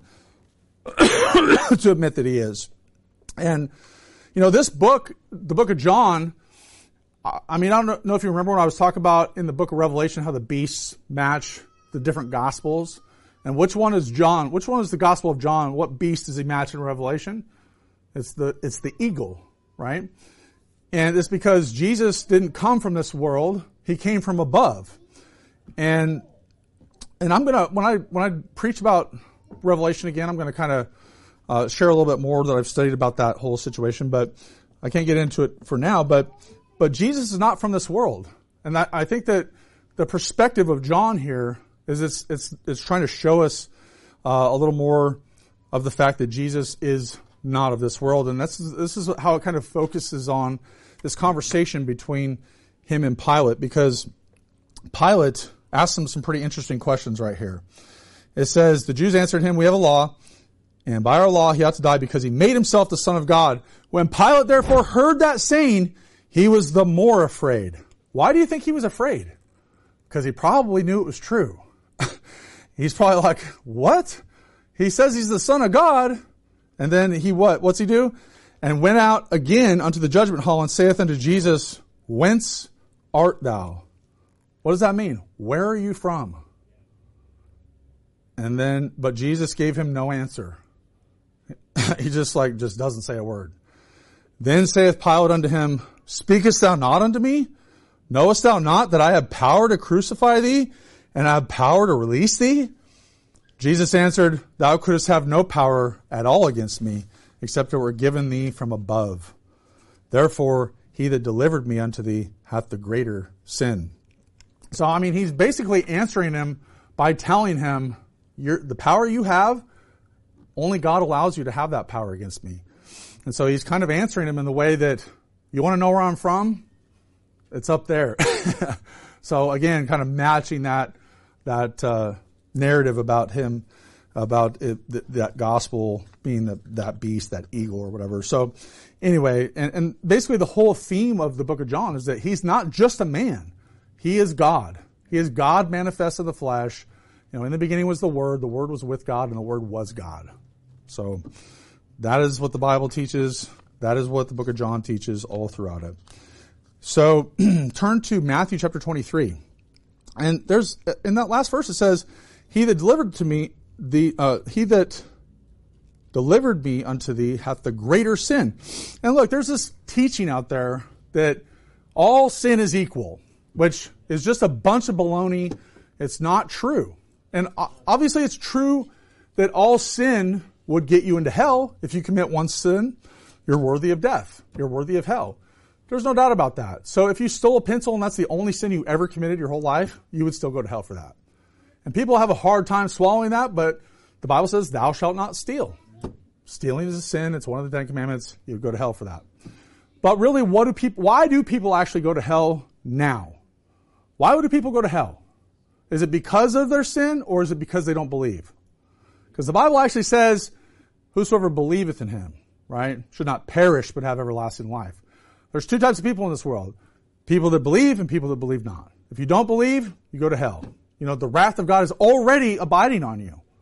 to admit that he is. And, you know, this book, the book of John, I mean, I don't know if you remember when I was talking about in the book of Revelation how the beasts match the different gospels. And which one is John? Which one is the gospel of John? What beast does he match in Revelation? It's the, it's the eagle, right? And it's because Jesus didn't come from this world. He came from above. And, and I'm gonna, when I, when I preach about Revelation again, I'm gonna kind of, uh, share a little bit more that I've studied about that whole situation, but I can't get into it for now, but, but Jesus is not from this world. And that, I think that the perspective of John here is it's, it's, it's trying to show us, uh, a little more of the fact that Jesus is not of this world. And that's, this is how it kind of focuses on this conversation between him and Pilate, because Pilate asked him some pretty interesting questions right here. It says, the Jews answered him, We have a law, and by our law he ought to die because he made himself the Son of God. When Pilate therefore heard that saying, he was the more afraid. Why do you think he was afraid? Because he probably knew it was true. He's probably like, what? He says he's the Son of God. And then he what? What's he do? And went out again unto the judgment hall and saith unto Jesus, Whence art thou? What does that mean? Where are you from? And then, but Jesus gave him no answer. He just like, just doesn't say a word. Then saith Pilate unto him, Speakest thou not unto me? Knowest thou not that I have power to crucify thee, and I have power to release thee? Jesus answered, Thou couldst have no power at all against me, except it were given thee from above. Therefore, he that delivered me unto thee hath the greater sin. So, I mean, he's basically answering him by telling him, You're, the power you have, only God allows you to have that power against me. And so he's kind of answering him in the way that, you want to know where I'm from? It's up there. So again, kind of matching that, that, uh, narrative about him, about it, th- that gospel being the, that beast, that eagle or whatever. So anyway, and, and basically the whole theme of the book of John is that he's not just a man. He is God. He is God manifest in the flesh. You know, in the beginning was the Word, the Word was with God, and the Word was God. So that is what the Bible teaches. That is what the book of John teaches all throughout it. So turn to Matthew chapter twenty-three. And there's, in that last verse it says, He that delivered to me, the, uh, he that delivered me unto thee hath the greater sin. And look, there's this teaching out there that all sin is equal, which is just a bunch of baloney. It's not true. And obviously it's true that all sin would get you into hell. If you commit one sin, you're worthy of death. You're worthy of hell. There's no doubt about that. So if you stole a pencil and that's the only sin you ever committed your whole life, you would still go to hell for that. And people have a hard time swallowing that, but the Bible says, thou shalt not steal. Stealing is a sin. It's one of the Ten Commandments. You would go to hell for that. But really, what do people, why do people actually go to hell now? Why would people go to hell? Is it because of their sin, or is it because they don't believe? Because the Bible actually says, whosoever believeth in him, right, should not perish but have everlasting life. There's two types of people in this world. People that believe and people that believe not. If you don't believe, you go to hell. You know, the wrath of God is already abiding on you.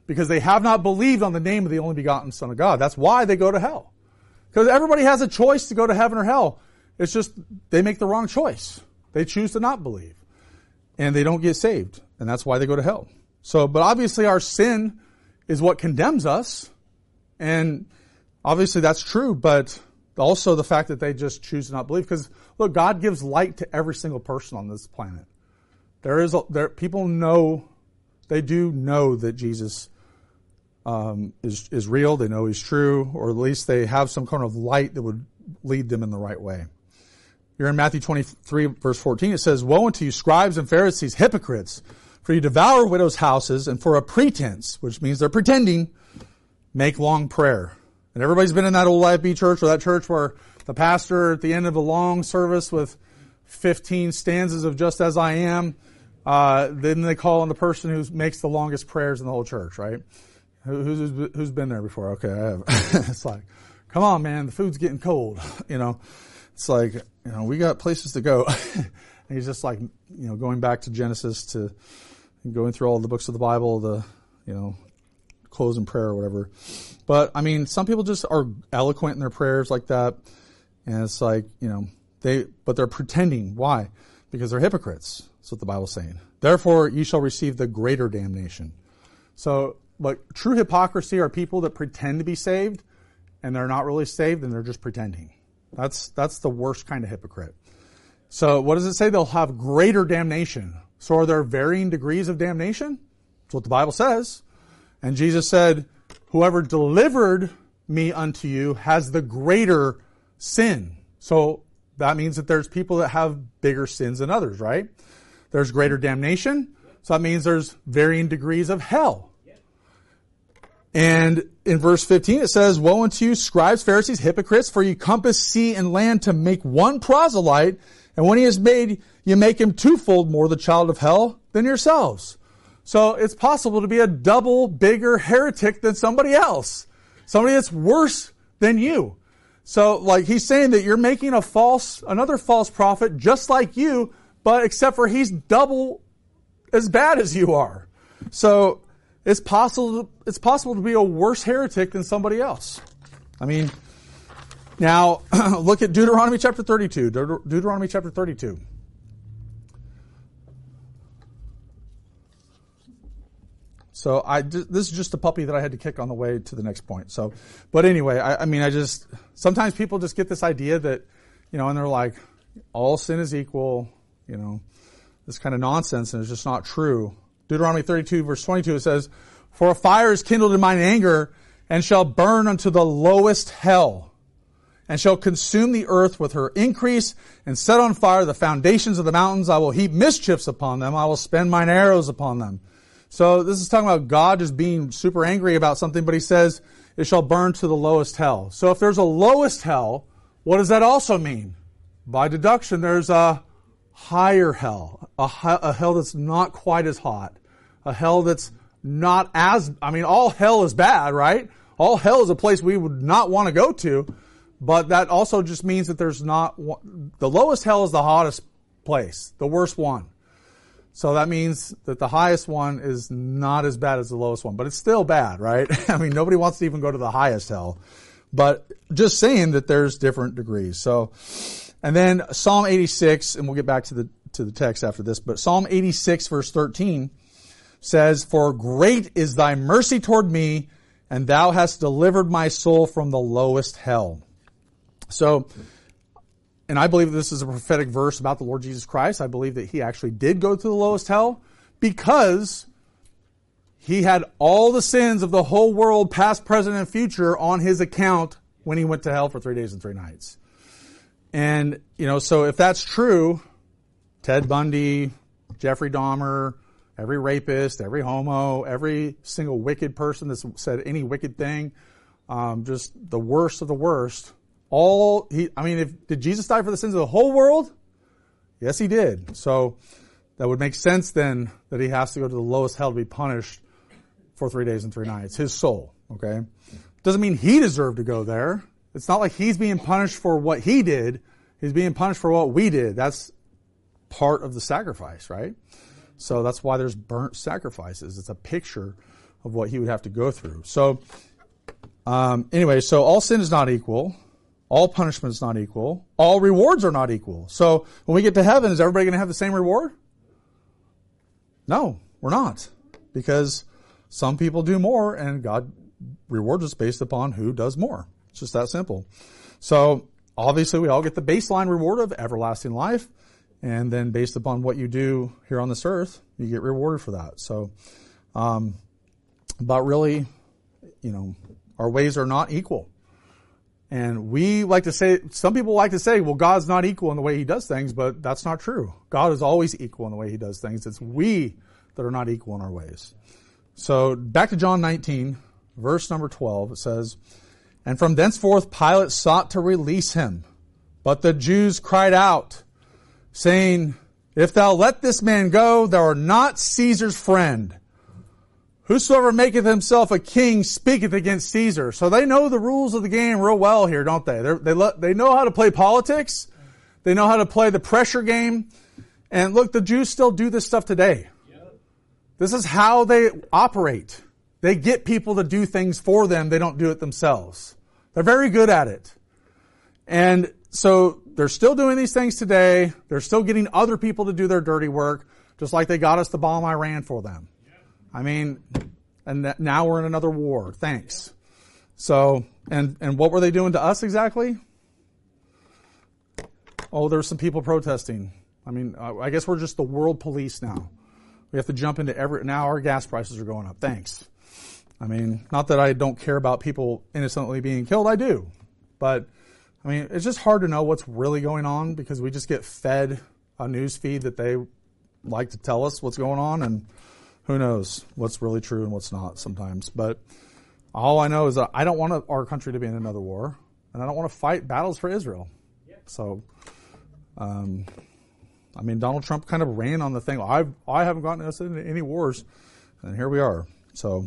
because they have not believed on the name of the only begotten Son of God. That's why they go to hell. Because everybody has a choice to go to heaven or hell. It's just they make the wrong choice. They choose to not believe. And they don't get saved. And that's why they go to hell. So, but obviously our sin is what condemns us. And obviously that's true, but also the fact that they just choose to not believe. Because look, God gives light to every single person on this planet. There is, a, there, people know, they do know that Jesus um, is, is real. They know He's true, or at least they have some kind of light that would lead them in the right way. Here in Matthew twenty-three, verse fourteen, it says, "Woe unto you, scribes and Pharisees, hypocrites! For you devour widows' houses, and for a pretense," which means they're pretending, "make long prayer." And everybody's been in that old I F B church or that church where the pastor at the end of a long service with fifteen stanzas of "Just as I am," uh, then they call on the person who makes the longest prayers in the whole church, right? Who, who's, who's been there before? Okay, I have. It's like, come on, man, the food's getting cold. You know, it's like, you know, we got places to go. And he's just like, you know, going back to Genesis to going through all the books of the Bible, the, you know, close in prayer or whatever. But, I mean, some people just are eloquent in their prayers like that. And it's like, you know, they, but they're pretending. Why? Because they're hypocrites. That's what the Bible's saying. "Therefore, ye shall receive the greater damnation." So, but true hypocrisy are people that pretend to be saved and they're not really saved and they're just pretending. That's, that's the worst kind of hypocrite. So what does it say? They'll have greater damnation. So are there varying degrees of damnation? That's what the Bible says. And Jesus said, "Whoever delivered me unto you has the greater sin." So that means that there's people that have bigger sins than others, right? There's greater damnation. So that means there's varying degrees of hell. And in verse fifteen it says, "Woe unto you, scribes, Pharisees, hypocrites, for you compass sea and land to make one proselyte, and when he is made, you make him twofold more the child of hell than yourselves." So it's possible to be a double bigger heretic than somebody else. Somebody that's worse than you. So like he's saying that you're making a false, another false prophet just like you, but except for he's double as bad as you are. So it's possible, it's possible to be a worse heretic than somebody else. I mean, now look at Deuteronomy chapter thirty-two. Deut- Deuteronomy chapter thirty-two. So I, this is just a puppy that I had to kick on the way to the next point. So, but anyway, I, I mean, I just, sometimes people just get this idea that, you know, and they're like, all sin is equal, you know, this kind of nonsense, and it's just not true. Deuteronomy thirty-two verse twenty-two, it says, "For a fire is kindled in mine anger, and shall burn unto the lowest hell, and shall consume the earth with her increase, and set on fire the foundations of the mountains. I will heap mischiefs upon them. I will spend mine arrows upon them." So this is talking about God just being super angry about something, but he says, "It shall burn to the lowest hell." So if there's a lowest hell, what does that also mean? By deduction, there's a higher hell, a, a hell that's not quite as hot, a hell that's not as, I mean, all hell is bad, right? All hell is a place we would not want to go to, but that also just means that there's not, the lowest hell is the hottest place, the worst one. So that means that the highest one is not as bad as the lowest one, but it's still bad, right? I mean, nobody wants to even go to the highest hell, but just saying that there's different degrees. So, and then Psalm eighty-six, and we'll get back to the, to the text after this, but Psalm eighty-six verse thirteen says, "For great is thy mercy toward me, and thou hast delivered my soul from the lowest hell." So, and I believe this is a prophetic verse about the Lord Jesus Christ. I believe that he actually did go to the lowest hell because he had all the sins of the whole world, past, present, and future, on his account when he went to hell for three days and three nights. And, you know, so if that's true, Ted Bundy, Jeffrey Dahmer, every rapist, every homo, every single wicked person that's said any wicked thing, um, just the worst of the worst, all he, I mean, if, did Jesus die for the sins of the whole world? Yes, he did. So that would make sense then that he has to go to the lowest hell to be punished for three days and three nights. His soul, okay? Doesn't mean he deserved to go there. It's not like he's being punished for what he did. He's being punished for what we did. That's part of the sacrifice, right? So that's why there's burnt sacrifices. It's a picture of what he would have to go through. So, um, anyway, so all sin is not equal. All punishment is not equal. All rewards are not equal. So when we get to heaven, is everybody going to have the same reward? No, we're not. Because some people do more, and God rewards us based upon who does more. It's just that simple. So obviously we all get the baseline reward of everlasting life. And then based upon what you do here on this earth, you get rewarded for that. So, um, but really, you know, our ways are not equal. And we like to say, some people like to say, well, God's not equal in the way he does things, but that's not true. God is always equal in the way he does things. It's we that are not equal in our ways. So back to John nineteen, verse number twelve, it says, and from thenceforth Pilate sought to release him. But the Jews cried out, saying, if thou let this man go, thou art not Caesar's friend. Whosoever maketh himself a king speaketh against Caesar. So they know the rules of the game real well here, don't they? They're, they le- they know how to play politics. They know how to play the pressure game. And look, the Jews still do this stuff today. Yep. This is how they operate. They get people to do things for them. They don't do it themselves. They're very good at it. And so they're still doing these things today. They're still getting other people to do their dirty work, just like they got us to bomb Iran for them. I mean, and now we're in another war. Thanks. So, and, and what were they doing to us exactly? Oh, there's some people protesting. I mean, I guess we're just the world police now. We have to jump into every, now our gas prices are going up. Thanks. I mean, not that I don't care about people innocently being killed. I do. But, I mean, it's just hard to know what's really going on because we just get fed a news feed that they like to tell us what's going on, and who knows what's really true and what's not sometimes. But all I know is that I don't want our country to be in another war, and I don't want to fight battles for Israel. Yep. So, um, I mean, Donald Trump kind of ran on the thing. I I haven't gotten us into any wars, and here we are. So,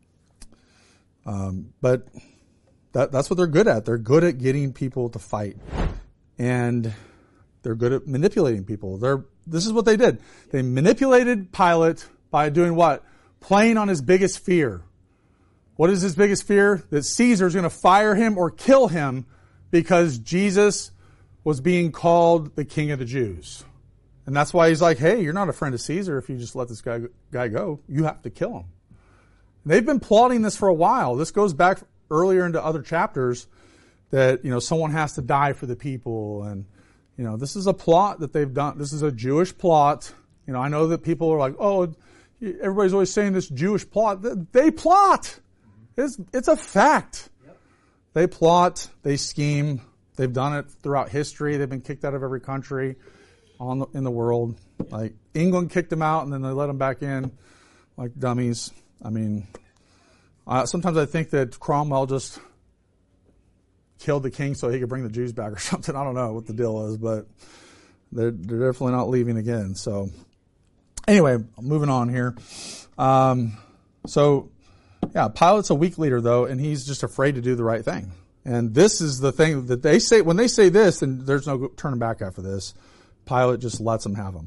um, but that that's what they're good at. They're good at getting people to fight, and they're good at manipulating people. They're this is what they did. They manipulated Pilate by doing what? Playing on his biggest fear. What is his biggest fear? That Caesar's going to fire him or kill him because Jesus was being called the King of the Jews. And that's why he's like, hey, you're not a friend of Caesar if you just let this guy guy go. You have to kill him. And they've been plotting this for a while. This goes back earlier into other chapters that, you know, someone has to die for the people. And, you know, this is a plot that they've done. This is a Jewish plot. You know, I know that people are like, oh, everybody's always saying this Jewish plot. They plot. It's, it's a fact. Yep. They plot. They scheme. They've done it throughout history. They've been kicked out of every country on the, in the world. Like England kicked them out, and then they let them back in like dummies. I mean, uh, sometimes I think that Cromwell just killed the king so he could bring the Jews back or something. I don't know what the deal is, but they're, they're definitely not leaving again. So. Anyway, moving on here. Um, so, yeah, Pilate's a weak leader, though, and he's just afraid to do the right thing. And this is the thing that they say. When they say this, and there's no turning back after this, Pilate just lets them have them.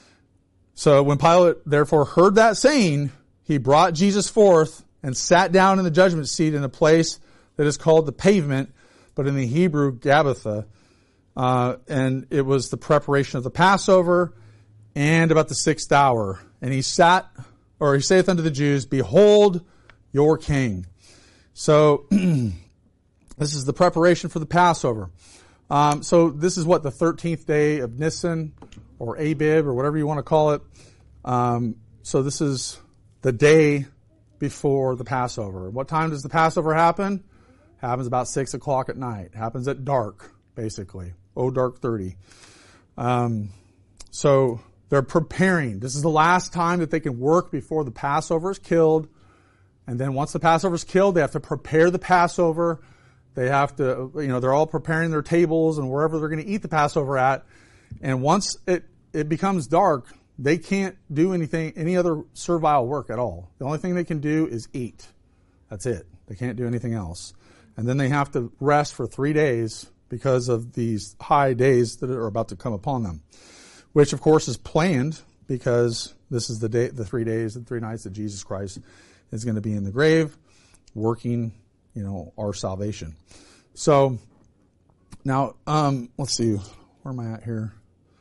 So when Pilate, therefore, heard that saying, he brought Jesus forth and sat down in the judgment seat in a place that is called the pavement, but in the Hebrew, Gabbatha. Uh, and it was the preparation of the Passover, and about the sixth hour. And he sat, or he saith unto the Jews, behold your king. So, this is the preparation for the Passover. Um, so this is what, the thirteenth day of Nisan, or Abib, or whatever you want to call it. Um, so this is the day before the Passover. What time does the Passover happen? Happens about six o'clock at night. Happens at dark, basically. Oh, dark thirty. Um, so, they're preparing. This is the last time that they can work before the Passover is killed. And then once the Passover is killed, they have to prepare the Passover. They have to, you know, they're all preparing their tables and wherever they're going to eat the Passover at. And once it, it becomes dark, they can't do anything, any other servile work at all. The only thing they can do is eat. That's it. They can't do anything else. And then they have to rest for three days because of these high days that are about to come upon them. Which, of course, is planned because this is the day, the three days and three nights that Jesus Christ is going to be in the grave, working, you know, our salvation. So now, um, let's see, where am I at here?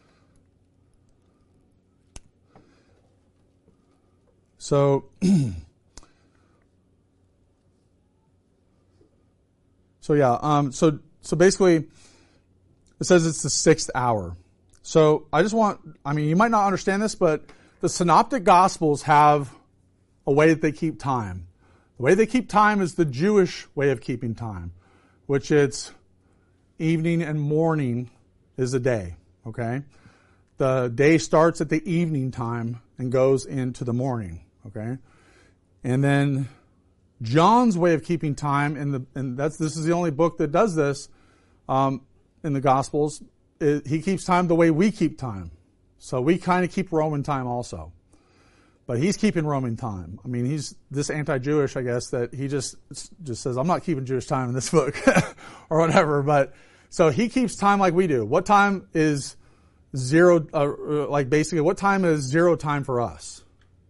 So, so yeah, um, so so basically, it says it's the sixth hour. So I just want, I mean, you might not understand this, but the Synoptic Gospels have a way that they keep time. The way they keep time is the Jewish way of keeping time, which it's evening and morning is a day, okay? The day starts at the evening time and goes into the morning, okay? And then John's way of keeping time, and the and that's this is the only book that does this um, in the Gospels. It, he keeps time the way we keep time. So we kind of keep Roman time also. But he's keeping Roman time. I mean, he's this anti-Jewish, I guess, that he just just says, I'm not keeping Jewish time in this book or whatever. But so he keeps time like we do. What time is zero, uh, like basically, what time is zero time for us?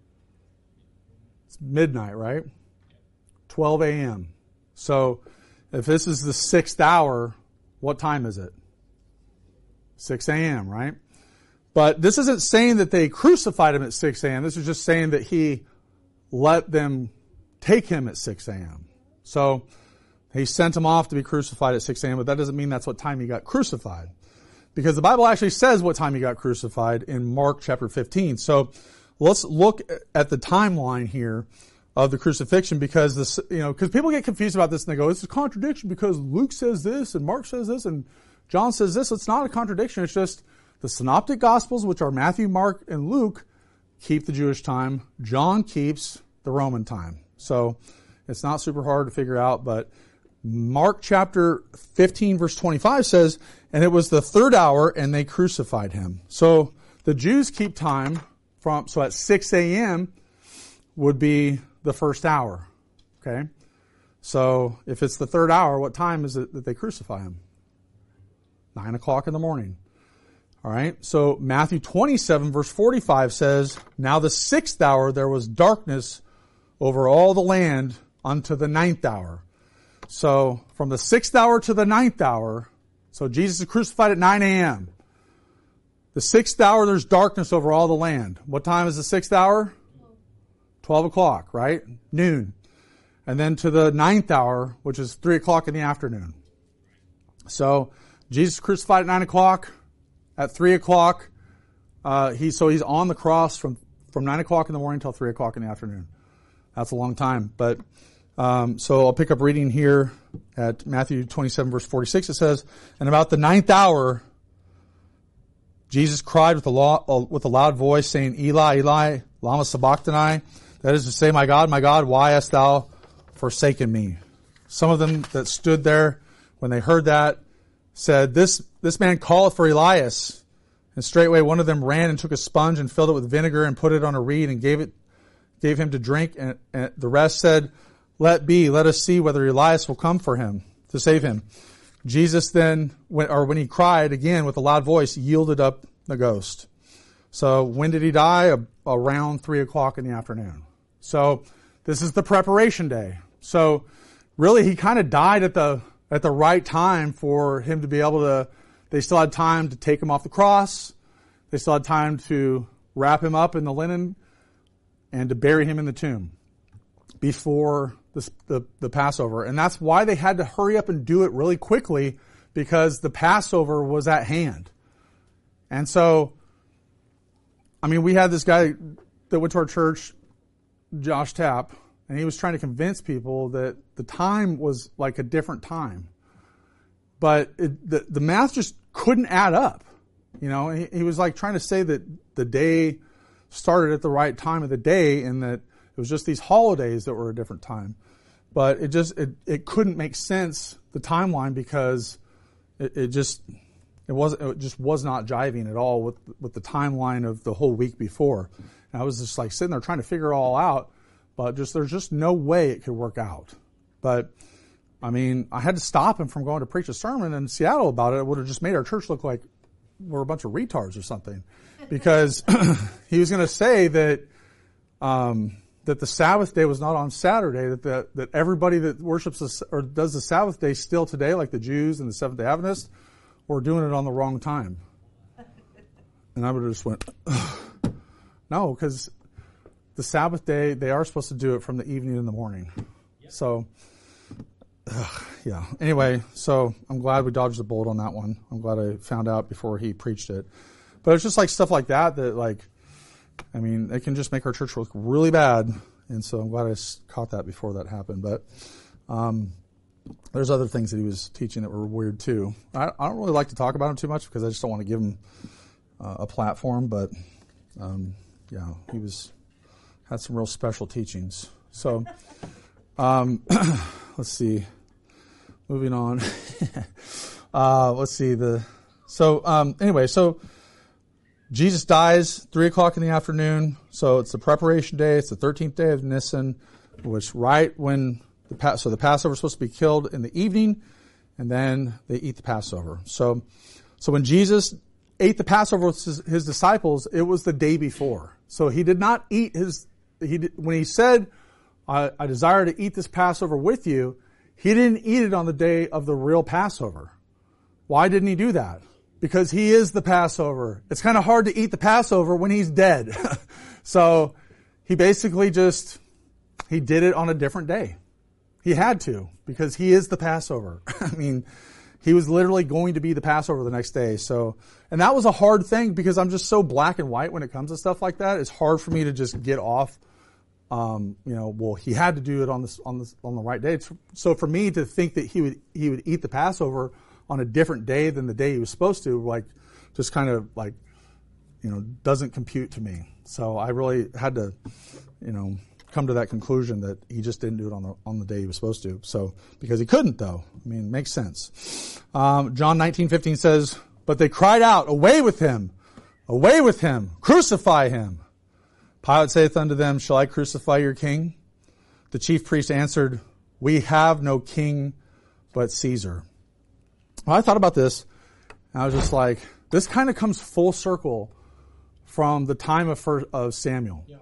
It's midnight, right? twelve a.m. So if this is the sixth hour, what time is it? six a.m., right? But this isn't saying that they crucified him at six a.m. This is just saying that he let them take him at six a.m. So he sent him off to be crucified at six a.m., but that doesn't mean that's what time he got crucified. Because the Bible actually says what time he got crucified in Mark chapter fifteen. So let's look at the timeline here of the crucifixion, because this, you know, because people get confused about this and they go, "It's a contradiction because Luke says this and Mark says this and John says this." It's not a contradiction. It's just the Synoptic Gospels, which are Matthew, Mark, and Luke, keep the Jewish time. John keeps the Roman time. So it's not super hard to figure out, but Mark chapter fifteen verse twenty-five says, "And it was the third hour and they crucified him." So the Jews keep time from, so at six a.m. would be the first hour. Okay? So if it's the third hour, what time is it that they crucify him? Nine o'clock in the morning. All right. So Matthew twenty-seven verse forty-five says, "Now the sixth hour there was darkness over all the land unto the ninth hour." So from the sixth hour to the ninth hour, so Jesus is crucified at nine a.m. The sixth hour there's darkness over all the land. What time is the sixth hour? twelve o'clock, right? Noon. And then to the ninth hour, which is three o'clock in the afternoon. So Jesus crucified at nine o'clock. At three o'clock, uh, he, so he's on the cross from, from nine o'clock in the morning till three o'clock in the afternoon. That's a long time. But, um, so I'll pick up reading here at Matthew twenty-seven verse forty-six. It says, "And about the ninth hour, Jesus cried with a, lo- with a loud voice, saying, Eli, Eli, lama sabachthani? That is to say, my God, my God, why hast thou forsaken me?" Some of them that stood there, when they heard that, said, this, this man calleth for Elias. And straightway one of them ran and took a sponge and filled it with vinegar and put it on a reed and gave it, gave him to drink. And, and the rest said, "Let be, let us see whether Elias will come for him to save him." Jesus then, when, or when he cried again with a loud voice, yielded up the ghost. So when did he die? Around three o'clock in the afternoon. So this is the preparation day. So really he kind of died at the, at the right time for him to be able to, they still had time to take him off the cross. They still had time to wrap him up in the linen and to bury him in the tomb before the, the, the Passover. And that's why they had to hurry up and do it really quickly, because the Passover was at hand. And so, I mean, we had this guy that went to our church, Josh Tapp, and he was trying to convince people that the time was like a different time. But it, the, the math just couldn't add up. You know, he, he was like trying to say that the day started at the right time of the day and that it was just these holidays that were a different time. But it just, it, it couldn't make sense, the timeline, because it, it just, it wasn't, it just was not jiving at all with, with the timeline of the whole week before. And I was just like sitting there trying to figure it all out, but just, there's just no way it could work out. But, I mean, I had to stop him from going to preach a sermon in Seattle about it. It would have just made our church look like we're a bunch of retards or something. Because he was going to say that, um, that the Sabbath day was not on Saturday, that the, that everybody that worships the, or does the Sabbath day still today, like the Jews and the Seventh-day Adventists, were doing it on the wrong time. And I would have just went, ugh. No, because the Sabbath day, they are supposed to do it from the evening in the morning. Yep. So, ugh, yeah. Anyway, so I'm glad we dodged the bullet on that one. I'm glad I found out before he preached it. But it's just like stuff like that that, like, I mean, it can just make our church look really bad. And so I'm glad I caught that before that happened. But um, there's other things that he was teaching that were weird too. I, I don't really like to talk about him too much because I just don't want to give him uh, a platform. But um, yeah, he was had some real special teachings. So um, let's see. Moving on. uh, let's see the. So um, anyway, so. Jesus dies three o'clock in the afternoon, so it's the preparation day. It's the thirteenth day of Nisan, which right when the so the Passover is supposed to be killed in the evening, and then they eat the Passover. So, so when Jesus ate the Passover with his, his disciples, it was the day before. So he did not eat his. He did, when he said, I, "I desire to eat this Passover with you," he didn't eat it on the day of the real Passover. Why didn't he do that? Because he is the Passover. It's kind of hard to eat the Passover when he's dead. So he basically just, he did it on a different day. He had to, because he is the Passover. I mean, he was literally going to be the Passover the next day. So, and that was a hard thing because I'm just so black and white when it comes to stuff like that. It's hard for me to just get off, um, you know, well, he had to do it on this, on this, on the right day. So for me to think that he would, he would eat the Passover on a different day than the day he was supposed to, like, just kind of like, you know, doesn't compute to me. So I really had to, you know, come to that conclusion that he just didn't do it on the on the day he was supposed to. So because he couldn't, though. I mean, it makes sense. Um, John nineteen fifteen says, "But they cried out, Away with him! Away with him! Crucify him! Pilate saith unto them, Shall I crucify your king? The chief priest answered, We have no king but Caesar." Well, I thought about this, and I was just like, this kind of comes full circle from the time of, first, of Samuel. Yeah.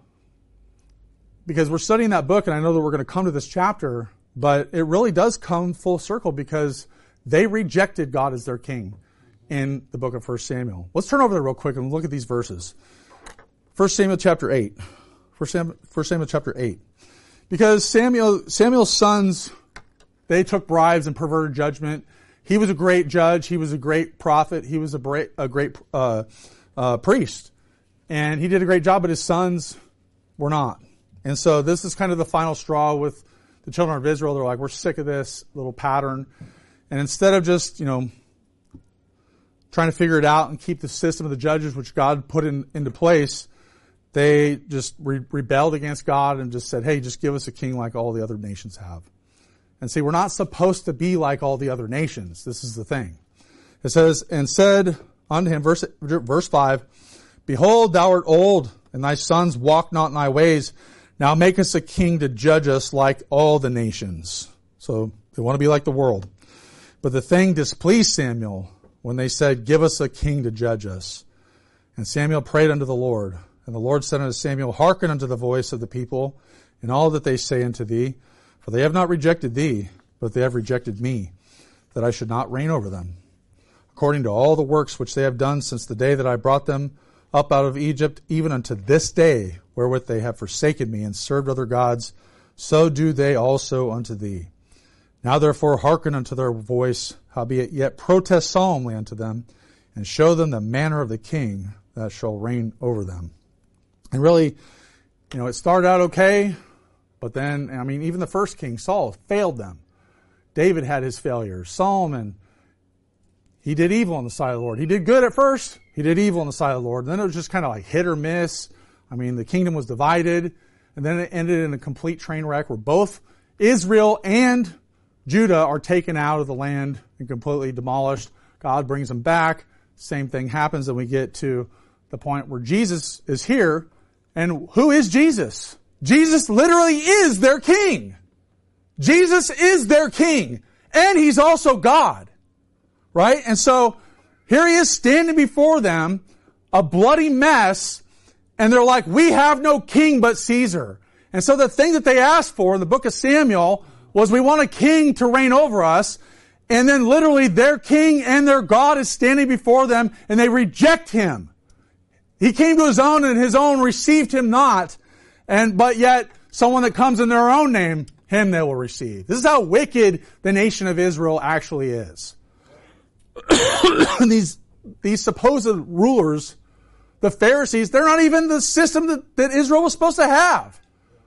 Because we're studying that book, and I know that we're going to come to this chapter, but it really does come full circle because they rejected God as their king in the book of First Samuel. Let's turn over there real quick and look at these verses. First Samuel chapter eight. First Samuel, First Samuel chapter eight. Because Samuel, Samuel's sons, they took bribes and perverted judgment. He was a great judge. He was a great prophet. He was a great, a great uh, uh, priest. And he did a great job, but his sons were not. And so this is kind of the final straw with the children of Israel. They're like, we're sick of this little pattern. And instead of just, you know, trying to figure it out and keep the system of the judges, which God put in, into place, they just re- rebelled against God and just said, hey, just give us a king like all the other nations have. And see, we're not supposed to be like all the other nations. This is the thing. It says, and said unto him, verse, verse five, Behold, thou art old, and thy sons walk not in thy ways. Now make us a king to judge us like all the nations. So they want to be like the world. But the thing displeased Samuel when they said, Give us a king to judge us. And Samuel prayed unto the Lord. And the Lord said unto Samuel, Hearken unto the voice of the people in all that they say unto thee. For they have not rejected thee, but they have rejected me, that I should not reign over them. According to all the works which they have done since the day that I brought them up out of Egypt, even unto this day, wherewith they have forsaken me and served other gods, so do they also unto thee. Now therefore hearken unto their voice, howbeit yet protest solemnly unto them, and show them the manner of the king that shall reign over them. And really, you know, it started out okay, but then, I mean, even the first king, Saul, failed them. David had his failures. Solomon, he did evil on the side of the Lord. He did good at first. He did evil on the side of the Lord. And then it was just kind of like hit or miss. I mean, the kingdom was divided. And then it ended in a complete train wreck where both Israel and Judah are taken out of the land and completely demolished. God brings them back. Same thing happens, and we get to the point where Jesus is here. And who is Jesus? Jesus literally is their king. Jesus is their king. And he's also God. Right? And so here he is standing before them, a bloody mess, and they're like, we have no king but Caesar. And so the thing that they asked for in the book of Samuel was, we want a king to reign over us. And then literally their king and their God is standing before them, and they reject him. He came to his own, and his own received him not. And, but yet someone that comes in their own name, him they will receive. This is how wicked the nation of Israel actually is. these, these supposed rulers, the Pharisees, they're not even the system that, that Israel was supposed to have.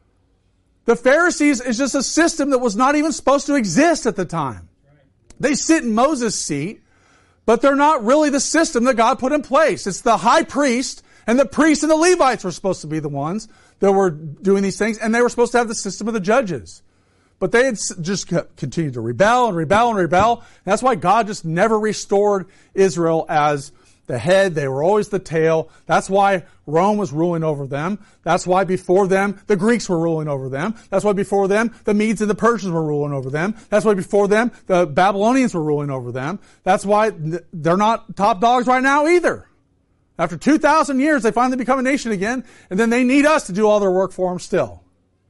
The Pharisees is just a system that was not even supposed to exist at the time. They sit in Moses' seat, but they're not really the system that God put in place. It's the high priest, and the priests and the Levites were supposed to be the ones that were doing these things, and they were supposed to have the system of the judges. But they had just continued to rebel and rebel and rebel. And that's why God just never restored Israel as the head. They were always the tail. That's why Rome was ruling over them. That's why before them, the Greeks were ruling over them. That's why before them, the Medes and the Persians were ruling over them. That's why before them, the Babylonians were ruling over them. That's why they're not top dogs right now either. After two thousand years, they finally become a nation again, and then they need us to do all their work for them still.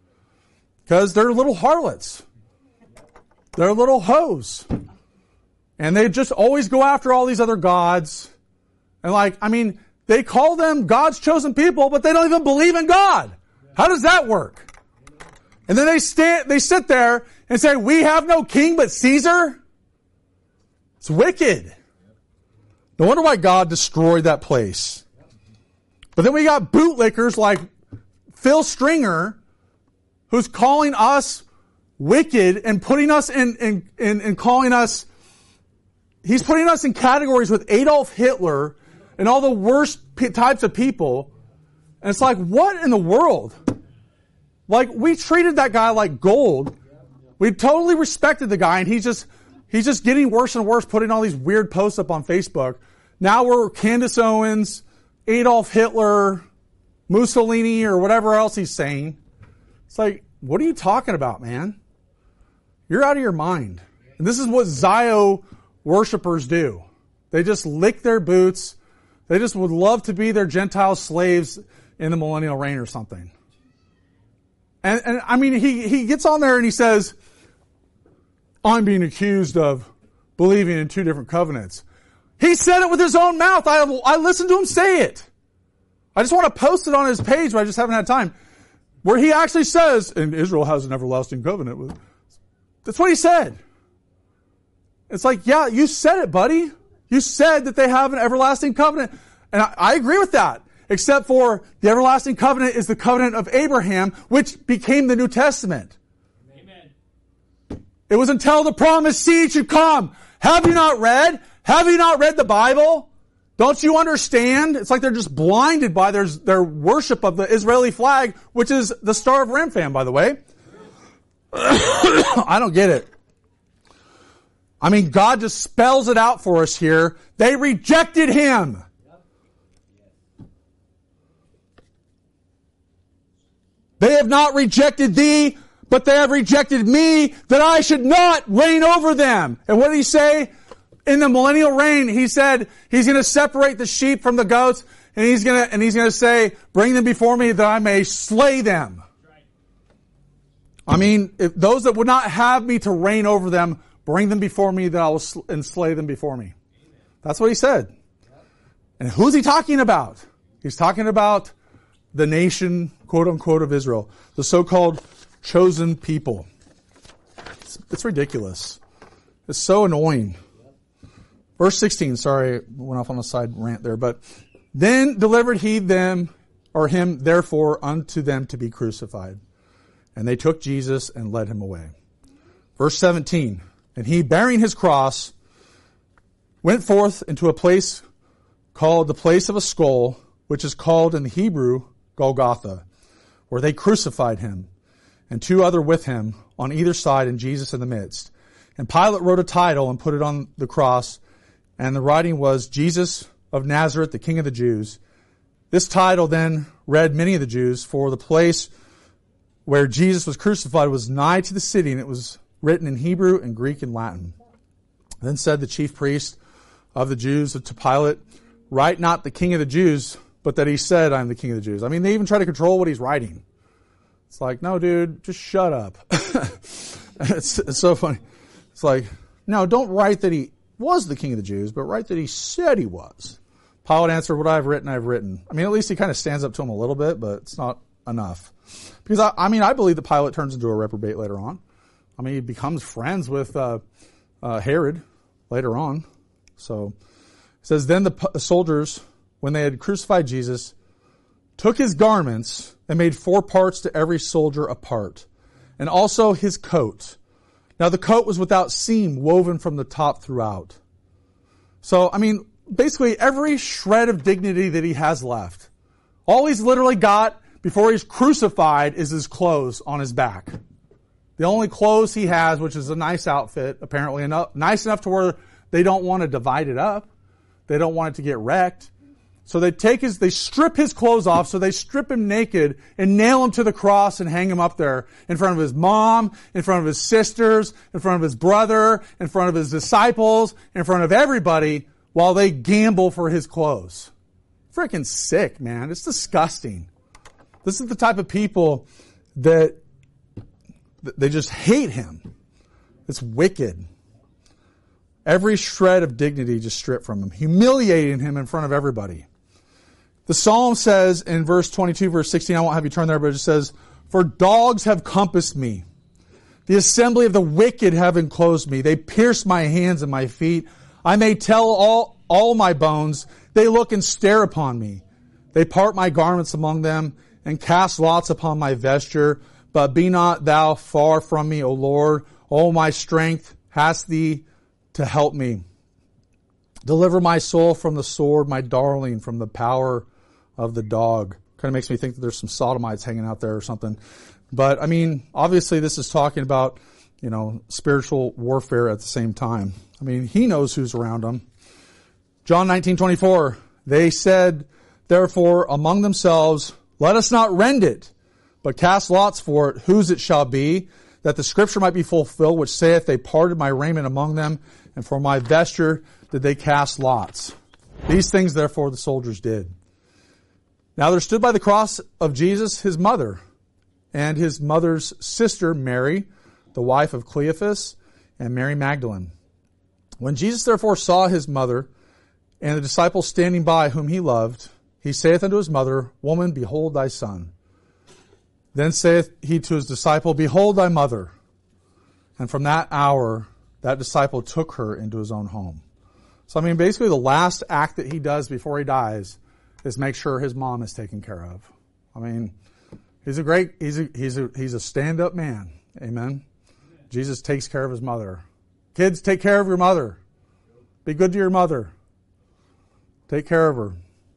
Because they're little harlots. They're little hoes. And they just always go after all these other gods. And like, I mean, they call them God's chosen people, but they don't even believe in God. How does that work? And then they stand, they sit there and say, we have no king but Caesar? It's wicked. No wonder why God destroyed that place. But then we got bootlickers like Phil Stringer, who's calling us wicked and putting us in, in, in, in calling us, he's putting us in categories with Adolf Hitler and all the worst p- types of people. And it's like, what in the world? Like, we treated that guy like gold. We totally respected the guy, and he's just, he's just getting worse and worse, putting all these weird posts up on Facebook. Now we're Candace Owens, Adolf Hitler, Mussolini, or whatever else he's saying. It's like, what are you talking about, man? You're out of your mind. And this is what Zio worshipers do. They just lick their boots. They just would love to be their Gentile slaves in the millennial reign or something. And, and I mean, he, he gets on there and he says, I'm being accused of believing in two different covenants. He said it with his own mouth. I, I listened to him say it. I just want to post it on his page, but I just haven't had time. Where he actually says, and Israel has an everlasting covenant with. That's what he said. It's like, yeah, you said it, buddy. You said that they have an everlasting covenant. And I, I agree with that. Except for the everlasting covenant is the covenant of Abraham, which became the New Testament. Amen. It was until the promised seed should come. Have you not read? Have you not read the Bible? Don't you understand? It's like they're just blinded by their, their worship of the Israeli flag, which is the Star of Remphan, by the way. I don't get it. I mean, God just spells it out for us here. They rejected Him. They have not rejected thee, but they have rejected me, that I should not reign over them. And what did He say? In the millennial reign, He said He's going to separate the sheep from the goats, and He's going to, and He's going to say, bring them before me that I may slay them. I mean, if those that would not have me to reign over them, bring them before me that I will sl- and slay them before me. That's what He said. And who's He talking about? He's talking about the nation, quote unquote, of Israel. The so-called chosen people. It's, it's ridiculous. It's so annoying. Verse sixteen, sorry, went off on a side rant there, but then delivered He them, or Him, therefore, unto them to be crucified. And they took Jesus and led Him away. Verse seventeen, and He, bearing His cross, went forth into a place called the place of a skull, which is called in the Hebrew Golgotha, where they crucified Him, and two other with Him on either side, and Jesus in the midst. And Pilate wrote a title and put it on the cross, and the writing was, Jesus of Nazareth, the King of the Jews. This title then read many of the Jews, for the place where Jesus was crucified was nigh to the city, and it was written in Hebrew and Greek and Latin. Then said the chief priest of the Jews to Pilate, write not the King of the Jews, but that he said, I am the King of the Jews. I mean, they even try to control what he's writing. It's like, no, dude, just shut up. it's, it's so funny. It's like, no, don't write that he was the king of the Jews, but write that he said he was. Pilate answered, what I've written, I've written. I mean, at least he kind of stands up to him a little bit, but it's not enough. Because, I, I mean, I believe that Pilate turns into a reprobate later on. I mean, he becomes friends with uh, uh, Herod later on. So, it says, then the p- soldiers, when they had crucified Jesus, took his garments and made four parts to every soldier a part, and also his coat. Now the coat was without seam, woven from the top throughout. So, I mean, basically every shred of dignity that he has left. All he's literally got before he's crucified is his clothes on his back. The only clothes he has, which is a nice outfit, apparently enough, nice enough to where they don't want to divide it up. They don't want it to get wrecked. So they take his, they strip his clothes off, so they strip him naked and nail him to the cross and hang him up there in front of his mom, in front of his sisters, in front of his brother, in front of his disciples, in front of everybody while they gamble for his clothes. Freaking sick, man. It's disgusting. This is the type of people that they just hate him. It's wicked. Every shred of dignity just stripped from him, humiliating him in front of everybody. The Psalm says in verse twenty-two, verse sixteen, I won't have you turn there, but it says, for dogs have compassed me. The assembly of the wicked have enclosed me. They pierced my hands and my feet. I may tell all, all my bones. They look and stare upon me. They part my garments among them and cast lots upon my vesture. But be not thou far from me, O Lord. O my strength, hast thee to help me. Deliver my soul from the sword, my darling, from the power of the dog. Kind of makes me think that there's some sodomites hanging out there or something. But, I mean, obviously this is talking about, you know, spiritual warfare at the same time. I mean, he knows who's around him. John nineteen twenty-four, they said, therefore, among themselves, let us not rend it, but cast lots for it, whose it shall be, that the scripture might be fulfilled, which saith, they parted my raiment among them, and for my vesture did they cast lots. These things, therefore, the soldiers did. Now there stood by the cross of Jesus his mother, and his mother's sister, Mary, the wife of Cleophas, and Mary Magdalene. When Jesus therefore saw his mother, and the disciple standing by whom he loved, he saith unto his mother, Woman, behold thy son. Then saith he to his disciple, Behold thy mother. And from that hour, that disciple took her into his own home. So, I mean, basically the last act that he does before he dies is make sure his mom is taken care of. I mean, he's a great, he's a, he's a, he's a stand-up man. Amen. Jesus takes care of his mother. Kids, take care of your mother. Be good to your mother. Take care of her.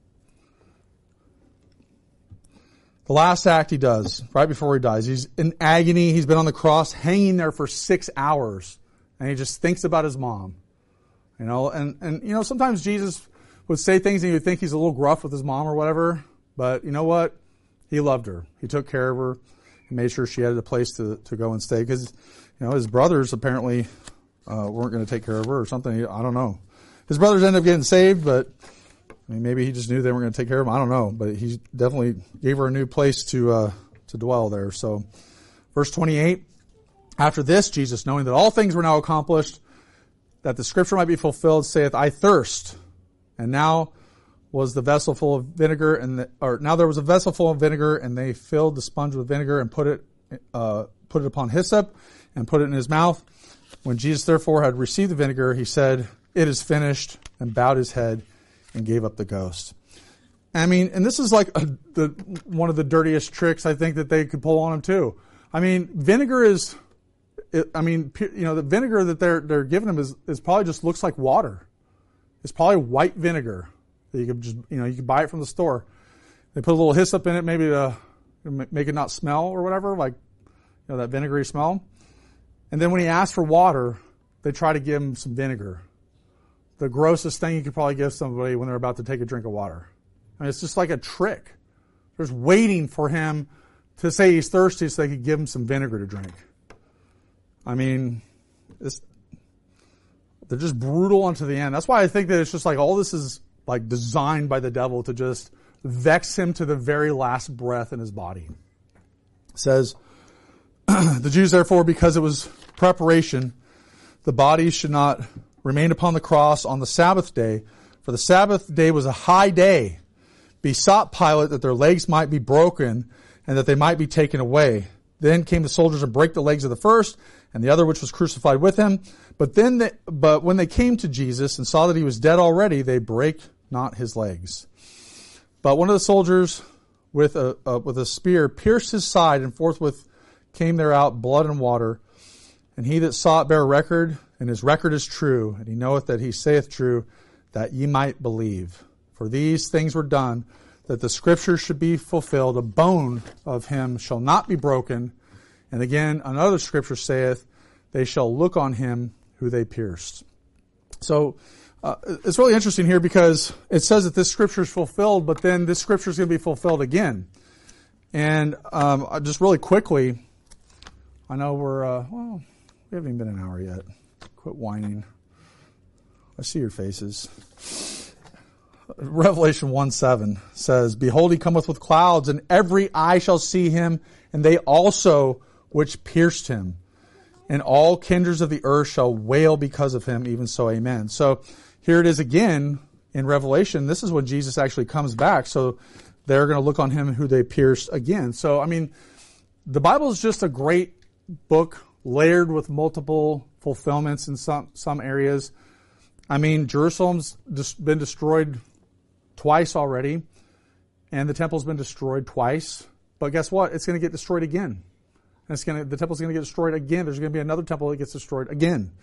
The last act he does, right before he dies, he's in agony. He's been on the cross, hanging there for six hours. And he just thinks about his mom. You know, and, and you know, sometimes Jesus would say things and you would think he's a little gruff with his mom or whatever. But you know what? He loved her. He took care of her. He made sure she had a place to, to go and stay. Because, you know, his brothers apparently uh, weren't going to take care of her or something. I don't know. His brothers ended up getting saved, but I mean, maybe he just knew they weren't going to take care of him. I don't know. But he definitely gave her a new place to uh, to dwell there. So, verse twenty-eight, after this, Jesus, knowing that all things were now accomplished, that the scripture might be fulfilled, saith, I thirst. And now was the vessel full of vinegar, and the, or now there was a vessel full of vinegar, and they filled the sponge with vinegar and put it uh, put it upon hyssop and put it in his mouth. When Jesus therefore had received the vinegar, he said, It is finished, and bowed his head and gave up the ghost. I mean, and this is like a, the one of the dirtiest tricks I think that they could pull on him too. I mean, vinegar is, it, I mean, you know, the vinegar that they're they're giving him is, is probably just looks like water. It's probably white vinegar that you could just, you know, you could buy it from the store. They put a little hyssop in it, maybe to make it not smell or whatever, like, you know, that vinegary smell. And then when he asked for water, they try to give him some vinegar. The grossest thing you could probably give somebody when they're about to take a drink of water. I mean, it's just like a trick. They're just waiting for him to say he's thirsty so they could give him some vinegar to drink. I mean, it's, they're just brutal unto the end. That's why I think that it's just like all this is like designed by the devil to just vex him to the very last breath in his body. It says, the Jews therefore, because it was preparation, the bodies should not remain upon the cross on the Sabbath day, for the Sabbath day was a high day, besought Pilate that their legs might be broken and that they might be taken away. Then came the soldiers and brake the legs of the first and the other which was crucified with him. But then, they, but when they came to Jesus and saw that he was dead already, they brake not his legs. But one of the soldiers with a, a with a spear pierced his side, and forthwith came there out blood and water. And he that saw it bare record, and his record is true, and he knoweth that he saith true, that ye might believe. For these things were done, that the scripture should be fulfilled. A bone of him shall not be broken. And again, another scripture saith, they shall look on him who they pierced. So uh, it's really interesting here because it says that this scripture is fulfilled, but then this scripture is going to be fulfilled again. And um, just really quickly, I know we're, uh, well, we haven't even been an hour yet. Quit whining. I see your faces. Revelation one seven says, behold, he cometh with clouds, and every eye shall see him, and they also which pierced him. And all kindreds of the earth shall wail because of him, even so, amen. So here it is again in Revelation. This is when Jesus actually comes back. So they're going to look on him who they pierced again. So, I mean, the Bible is just a great book layered with multiple fulfillments in some, some areas. I mean, Jerusalem's been destroyed twice already, and the temple's been destroyed twice. But guess what? It's going to get destroyed again. And it's going to, the temple's going to get destroyed again. There's going to be another temple that gets destroyed again.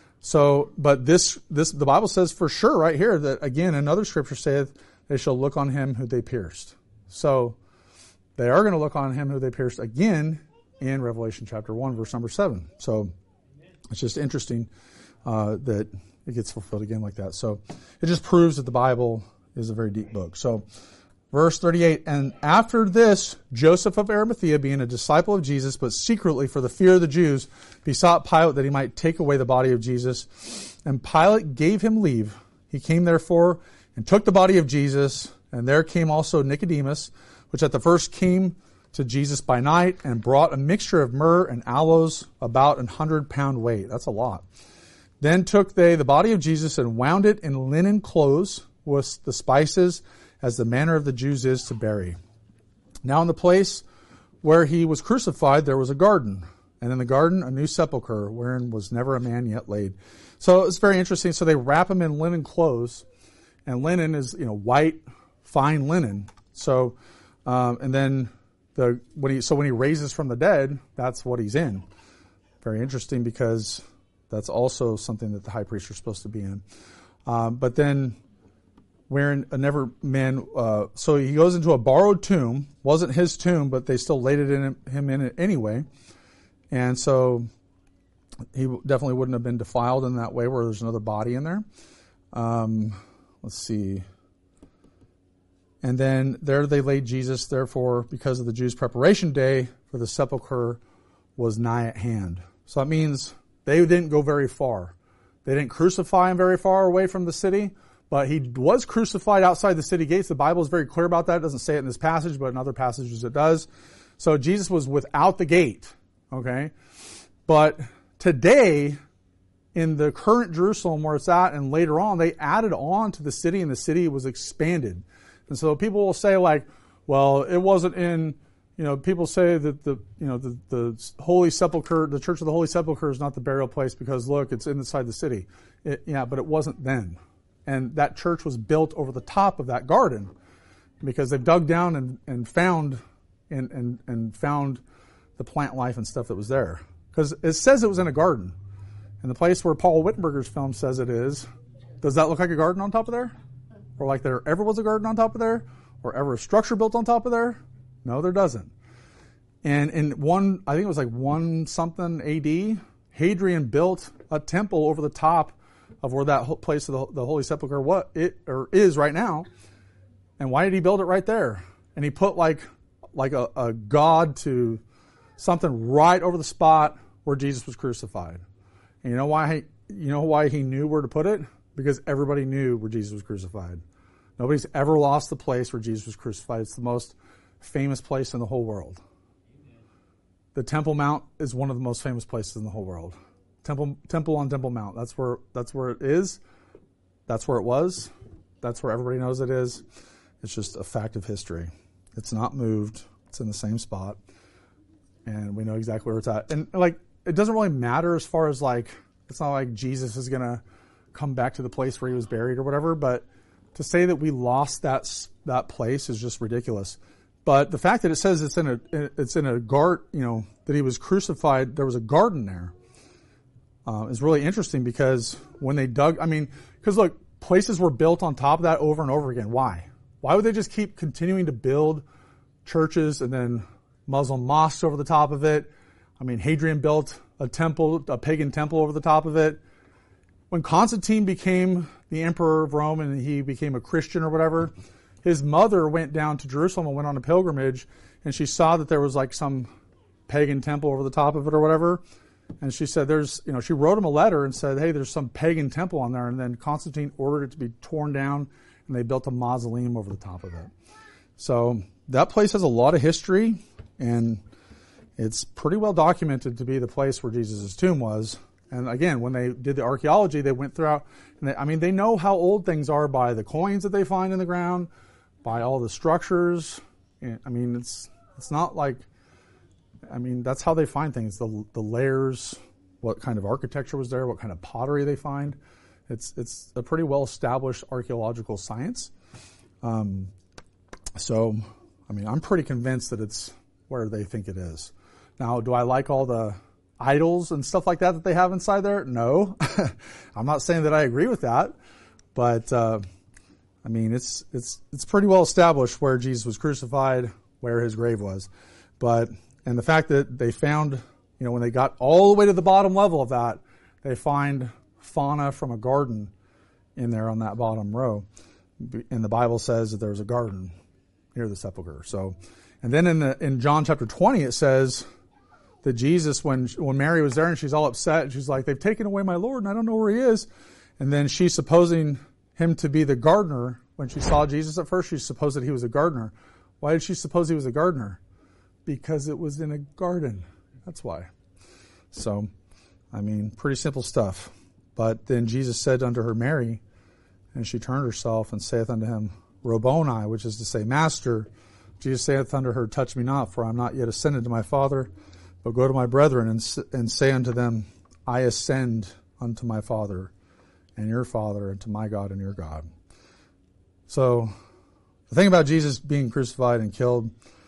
So, but this, this, the Bible says for sure right here that again, another scripture saith, they shall look on him who they pierced. So, they are going to look on him who they pierced again in Revelation chapter one, verse number seven. So, it's just interesting uh, that it gets fulfilled again like that. So, it just proves that the Bible is a very deep book. So, verse thirty-eight, and after this, Joseph of Arimathea, being a disciple of Jesus, but secretly for the fear of the Jews, besought Pilate that he might take away the body of Jesus. And Pilate gave him leave. He came therefore and took the body of Jesus, and there came also Nicodemus, which at the first came to Jesus by night, and brought a mixture of myrrh and aloes, about an hundred pound weight. That's a lot. Then took they the body of Jesus and wound it in linen clothes with the spices, as the manner of the Jews is to bury. Now in the place where he was crucified, there was a garden, and in the garden a new sepulchre, wherein was never a man yet laid. So it's very interesting. So they wrap him in linen clothes, and linen is, you know, white, fine linen. So, um, and then the when he so when he raises from the dead, that's what he's in. Very interesting because that's also something that the high priests are supposed to be in. Um, but then. Wherein a never man, uh, so he goes into a borrowed tomb. Wasn't his tomb, but they still laid it in him in it anyway. And so he definitely wouldn't have been defiled in that way where there's another body in there. Um, let's see. And then there they laid Jesus, therefore, because of the Jews' preparation day, for the sepulchre was nigh at hand. So that means they didn't go very far. They didn't crucify him very far away from the city. But he was crucified outside the city gates. The Bible is very clear about that. It doesn't say it in this passage, but in other passages it does. So Jesus was without the gate. Okay? But today, in the current Jerusalem where it's at, and later on, they added on to the city, and the city was expanded. And so people will say like, well, it wasn't in, you know, people say that the, you know, the, the Holy Sepulchre, the Church of the Holy Sepulchre is not the burial place because look, it's inside the city. It, yeah, but it wasn't then. And that church was built over the top of that garden because they've dug down and, and found and, and, and found the plant life and stuff that was there. Because it says it was in a garden. And the place where Paul Wittenberger's film says it is, does that look like a garden on top of there? Or like there ever was a garden on top of there? Or ever a structure built on top of there? No, there doesn't. And in one, I think it was like one something A D, Hadrian built a temple over the top of where that place of the, the Holy Sepulchre what it or is right now. And why did he build it right there? And he put like like a, a god to something right over the spot where Jesus was crucified. And you know why he, you know why he knew where to put it? Because everybody knew where Jesus was crucified. Nobody's ever lost the place where Jesus was crucified. It's the most famous place in the whole world. the Temple Mount is one of the most famous places in the whole world. Temple Temple on Temple Mount. That's where that's where it is. That's where it was. That's where everybody knows it is. It's just a fact of history. It's not moved. It's in the same spot. And we know exactly where it's at. And like, it doesn't really matter as far as like, it's not like Jesus is going to come back to the place where he was buried or whatever, but to say that we lost that that place is just ridiculous. But the fact that it says it's in a it's in a garden, you know, that he was crucified, there was a garden there, uh, is really interesting because when they dug, I mean, because look, places were built on top of that over and over again. Why? Why would they just keep continuing to build churches and then Muslim mosques over the top of it? I mean, Hadrian built a temple, a pagan temple over the top of it. When Constantine became the emperor of Rome and he became a Christian or whatever, his mother went down to Jerusalem and went on a pilgrimage, and she saw that there was like some pagan temple over the top of it or whatever. And she said, there's, you know, she wrote him a letter and said, hey, there's some pagan temple on there. And then Constantine ordered it to be torn down, and they built a mausoleum over the top of it. So that place has a lot of history, and it's pretty well documented to be the place where Jesus' tomb was. And again, when they did the archaeology, they went throughout, and they, I mean, they know how old things are by the coins that they find in the ground, by all the structures. I mean, it's it's not like, I mean, that's how they find things. The the layers, what kind of architecture was there, what kind of pottery they find. It's it's a pretty well established archaeological science. Um, so, I mean, I'm pretty convinced that it's where they think it is. Now, do I like all the idols and stuff like that that they have inside there? No. I'm not saying that I agree with that, but uh, I mean, it's it's it's pretty well established where Jesus was crucified, where his grave was. But and the fact that they found, you know, when they got all the way to the bottom level of that, they find fauna from a garden in there on that bottom row. And the Bible says that there's a garden near the sepulcher. So, and then in the in John chapter twenty, it says that Jesus, when when Mary was there and she's all upset, and she's like, they've taken away my Lord and I don't know where he is. And then she's supposing him to be the gardener. When she saw Jesus at first, she supposed that he was a gardener. Why did she suppose he was a gardener? Because it was in a garden. That's why. So, I mean, pretty simple stuff. But then Jesus said unto her, Mary, and she turned herself and saith unto him, Rabboni, which is to say, Master. Jesus saith unto her, Touch me not, for I am not yet ascended to my Father, but go to my brethren and, and say unto them, I ascend unto my Father and your Father, and to my God and your God. So, the thing about Jesus being crucified and killed,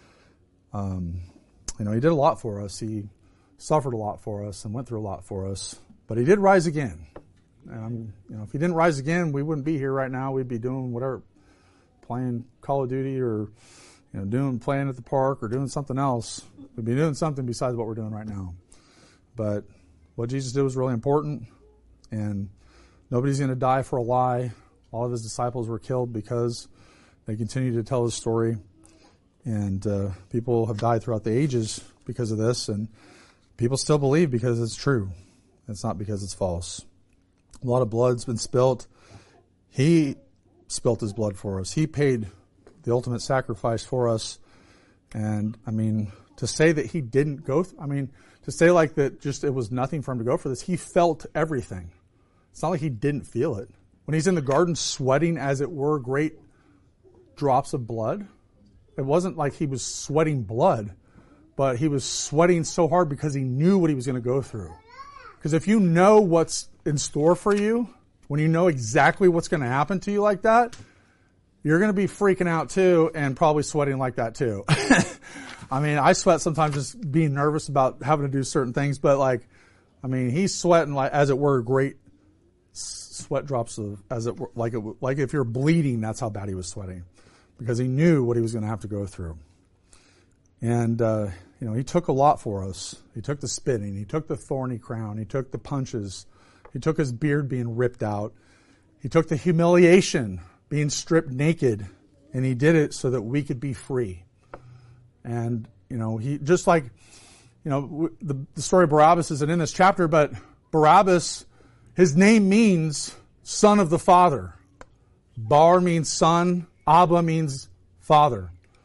um, you know, he did a lot for us. He suffered a lot for us and went through a lot for us, but he did rise again. And I'm, you know, if he didn't rise again, we wouldn't be here right now. We'd be doing whatever, playing Call of Duty or, you know, doing playing at the park or doing something else. We'd be doing something besides what we're doing right now. But what Jesus did was really important, and nobody's going to die for a lie. All of his disciples were killed because they continued to tell his story, and uh, people have died throughout the ages because of this, and people still believe because it's true. It's not because it's false. A lot of blood's been spilt. He spilt his blood for us. He paid the ultimate sacrifice for us. And, I mean, to say that he didn't go, th- I mean, to say like that just it was nothing for him to go for this, he felt everything. It's not like he didn't feel it. When he's in the garden sweating, as it were, great drops of blood, it wasn't like he was sweating blood, but he was sweating so hard because he knew what he was going to go through. Because if you know what's in store for you, when you know exactly what's going to happen to you like that, you're going to be freaking out too and probably sweating like that too. I mean, I sweat sometimes just being nervous about having to do certain things, but like, I mean, he's sweating like, as it were, great sweat drops of, as it were, like it, like if you're bleeding, that's how bad he was sweating, because he knew what he was going to have to go through. And, uh, you know, he took a lot for us. He took the spitting. He took the thorny crown. He took the punches. He took his beard being ripped out. He took the humiliation, being stripped naked. And he did it so that we could be free. And, you know, he, just like, you know, the, the story of Barabbas isn't in this chapter, but Barabbas, his name means son of the Father. Bar means son. Abba means father.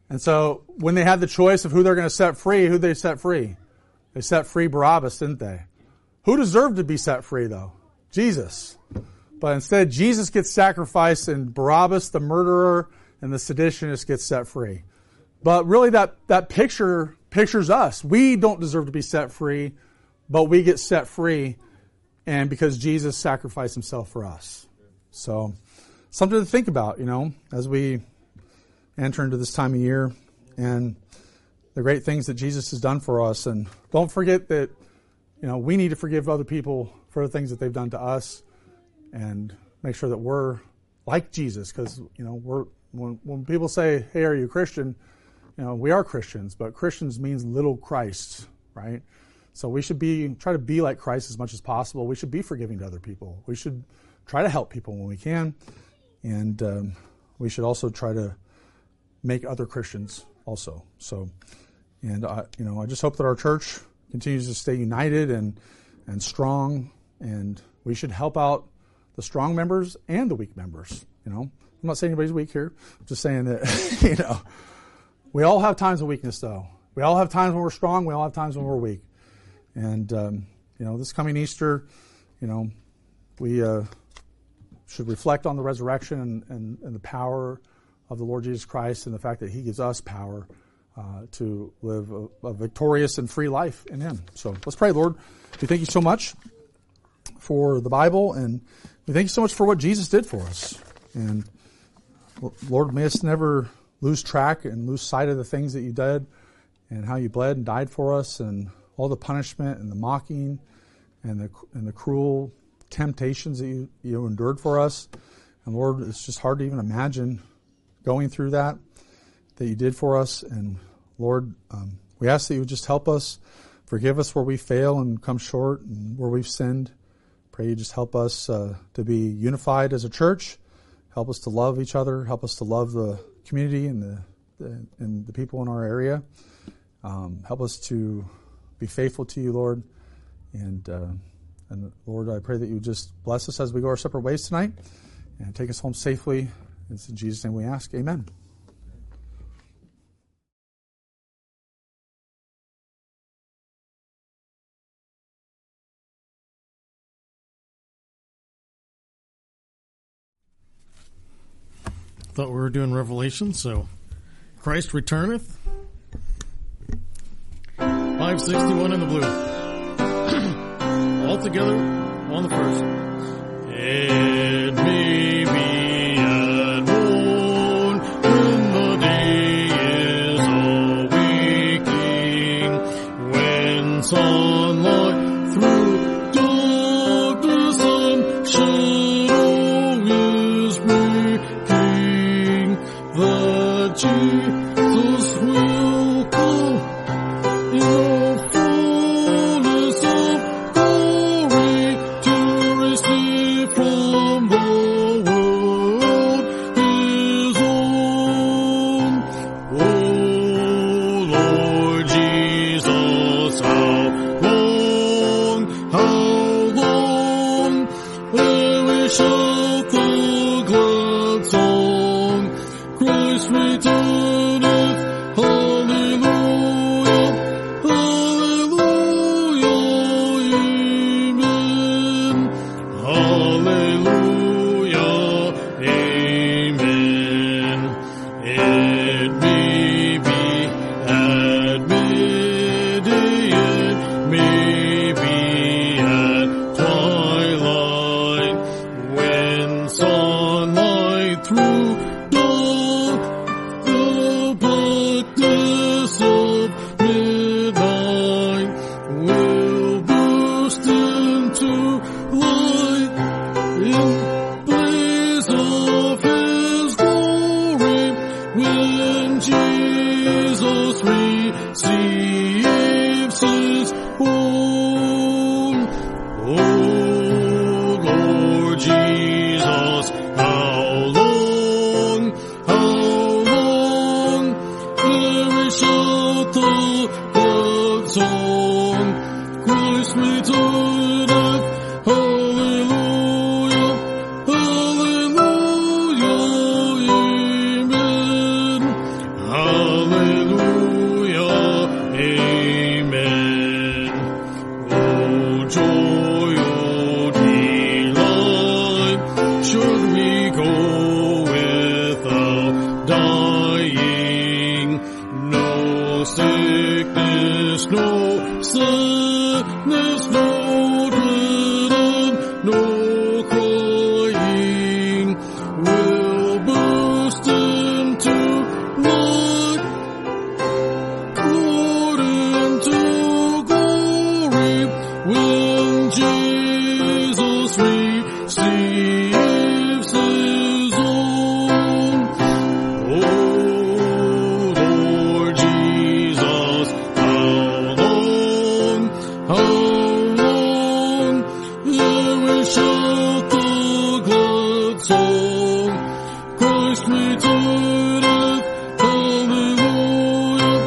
And so when they had the choice of who they're going to set free, who they set free? They set free Barabbas, didn't they? Who deserved to be set free, though? Jesus. But instead, Jesus gets sacrificed and Barabbas, the murderer and the seditionist, gets set free. But really that, that picture pictures us. We don't deserve to be set free, but we get set free and because Jesus sacrificed himself for us. So something to think about, you know, as we enter into this time of year and the great things that Jesus has done for us. And don't forget that, you know, we need to forgive other people for the things that they've done to us and make sure that we're like Jesus. Because, you know, we're when, when people say, hey, are you a Christian? You know, we are Christians, but Christians means little Christ, right? So we should be try to be like Christ as much as possible. We should be forgiving to other people. We should try to help people when we can. And um, we should also try to make other Christians also. So, and I, you know, I just hope that our church continues to stay united and and strong, and we should help out the strong members and the weak members. You know, I'm not saying anybody's weak here. I'm just saying that you know, we all have times of weakness, though. We all have times when we're strong. We all have times when we're weak. And um, you know, this coming Easter, you know, we uh, should reflect on the resurrection and, and, and the power of the Lord Jesus Christ and the fact that he gives us power uh, to live a, a victorious and free life in him. So let's pray. Lord, we thank you so much for the Bible, and we thank you so much for what Jesus did for us. And Lord, may us never lose track and lose sight of the things that you did and how you bled and died for us and all the punishment and the mocking and the and the cruel temptations that you, you endured for us. And Lord, it's just hard to even imagine going through that, that you did for us. And Lord, um, we ask that you would just help us, forgive us where we fail and come short and where we've sinned. Pray you just help us uh, to be unified as a church, help us to love each other, help us to love the community and the, the and the people in our area. Um, help us to be faithful to you, Lord. And, uh, and Lord, I pray that you just bless us as we go our separate ways tonight and take us home safely. It's in Jesus' name we ask. Amen. Thought we were doing Revelation, so Christ returneth. five sixty-one in the blue. All together on the first. It may be at noon when the day is awaking, when sunlight through darkness and shadow is breaking, that Jesus will come in the fullness of glory to receive from the world his own. Oh Lord Jesus, how long, how long ere we shout the glad song, Christ returneth, hallelujah, hallelujah, amen, hallelujah, amen. It may be at midday, it may be at twilight, when sunlight through dark the blackness of midnight will burst into light in place of his glory, when Jesus receives his own. Oh Lord Jesus, how long, sadness, no dread and no crying will burst into light, Lord, into glory when Jesus receives his own. Oh, Lord Jesus, how long, how long, ere we shout the glad song, Christ returneth, hallelujah,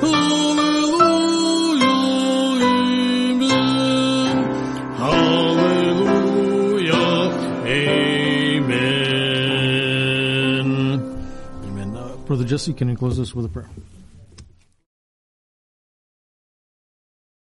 hallelujah, amen, hallelujah, amen. Amen. Uh, Brother Jesse, can you close us with a prayer?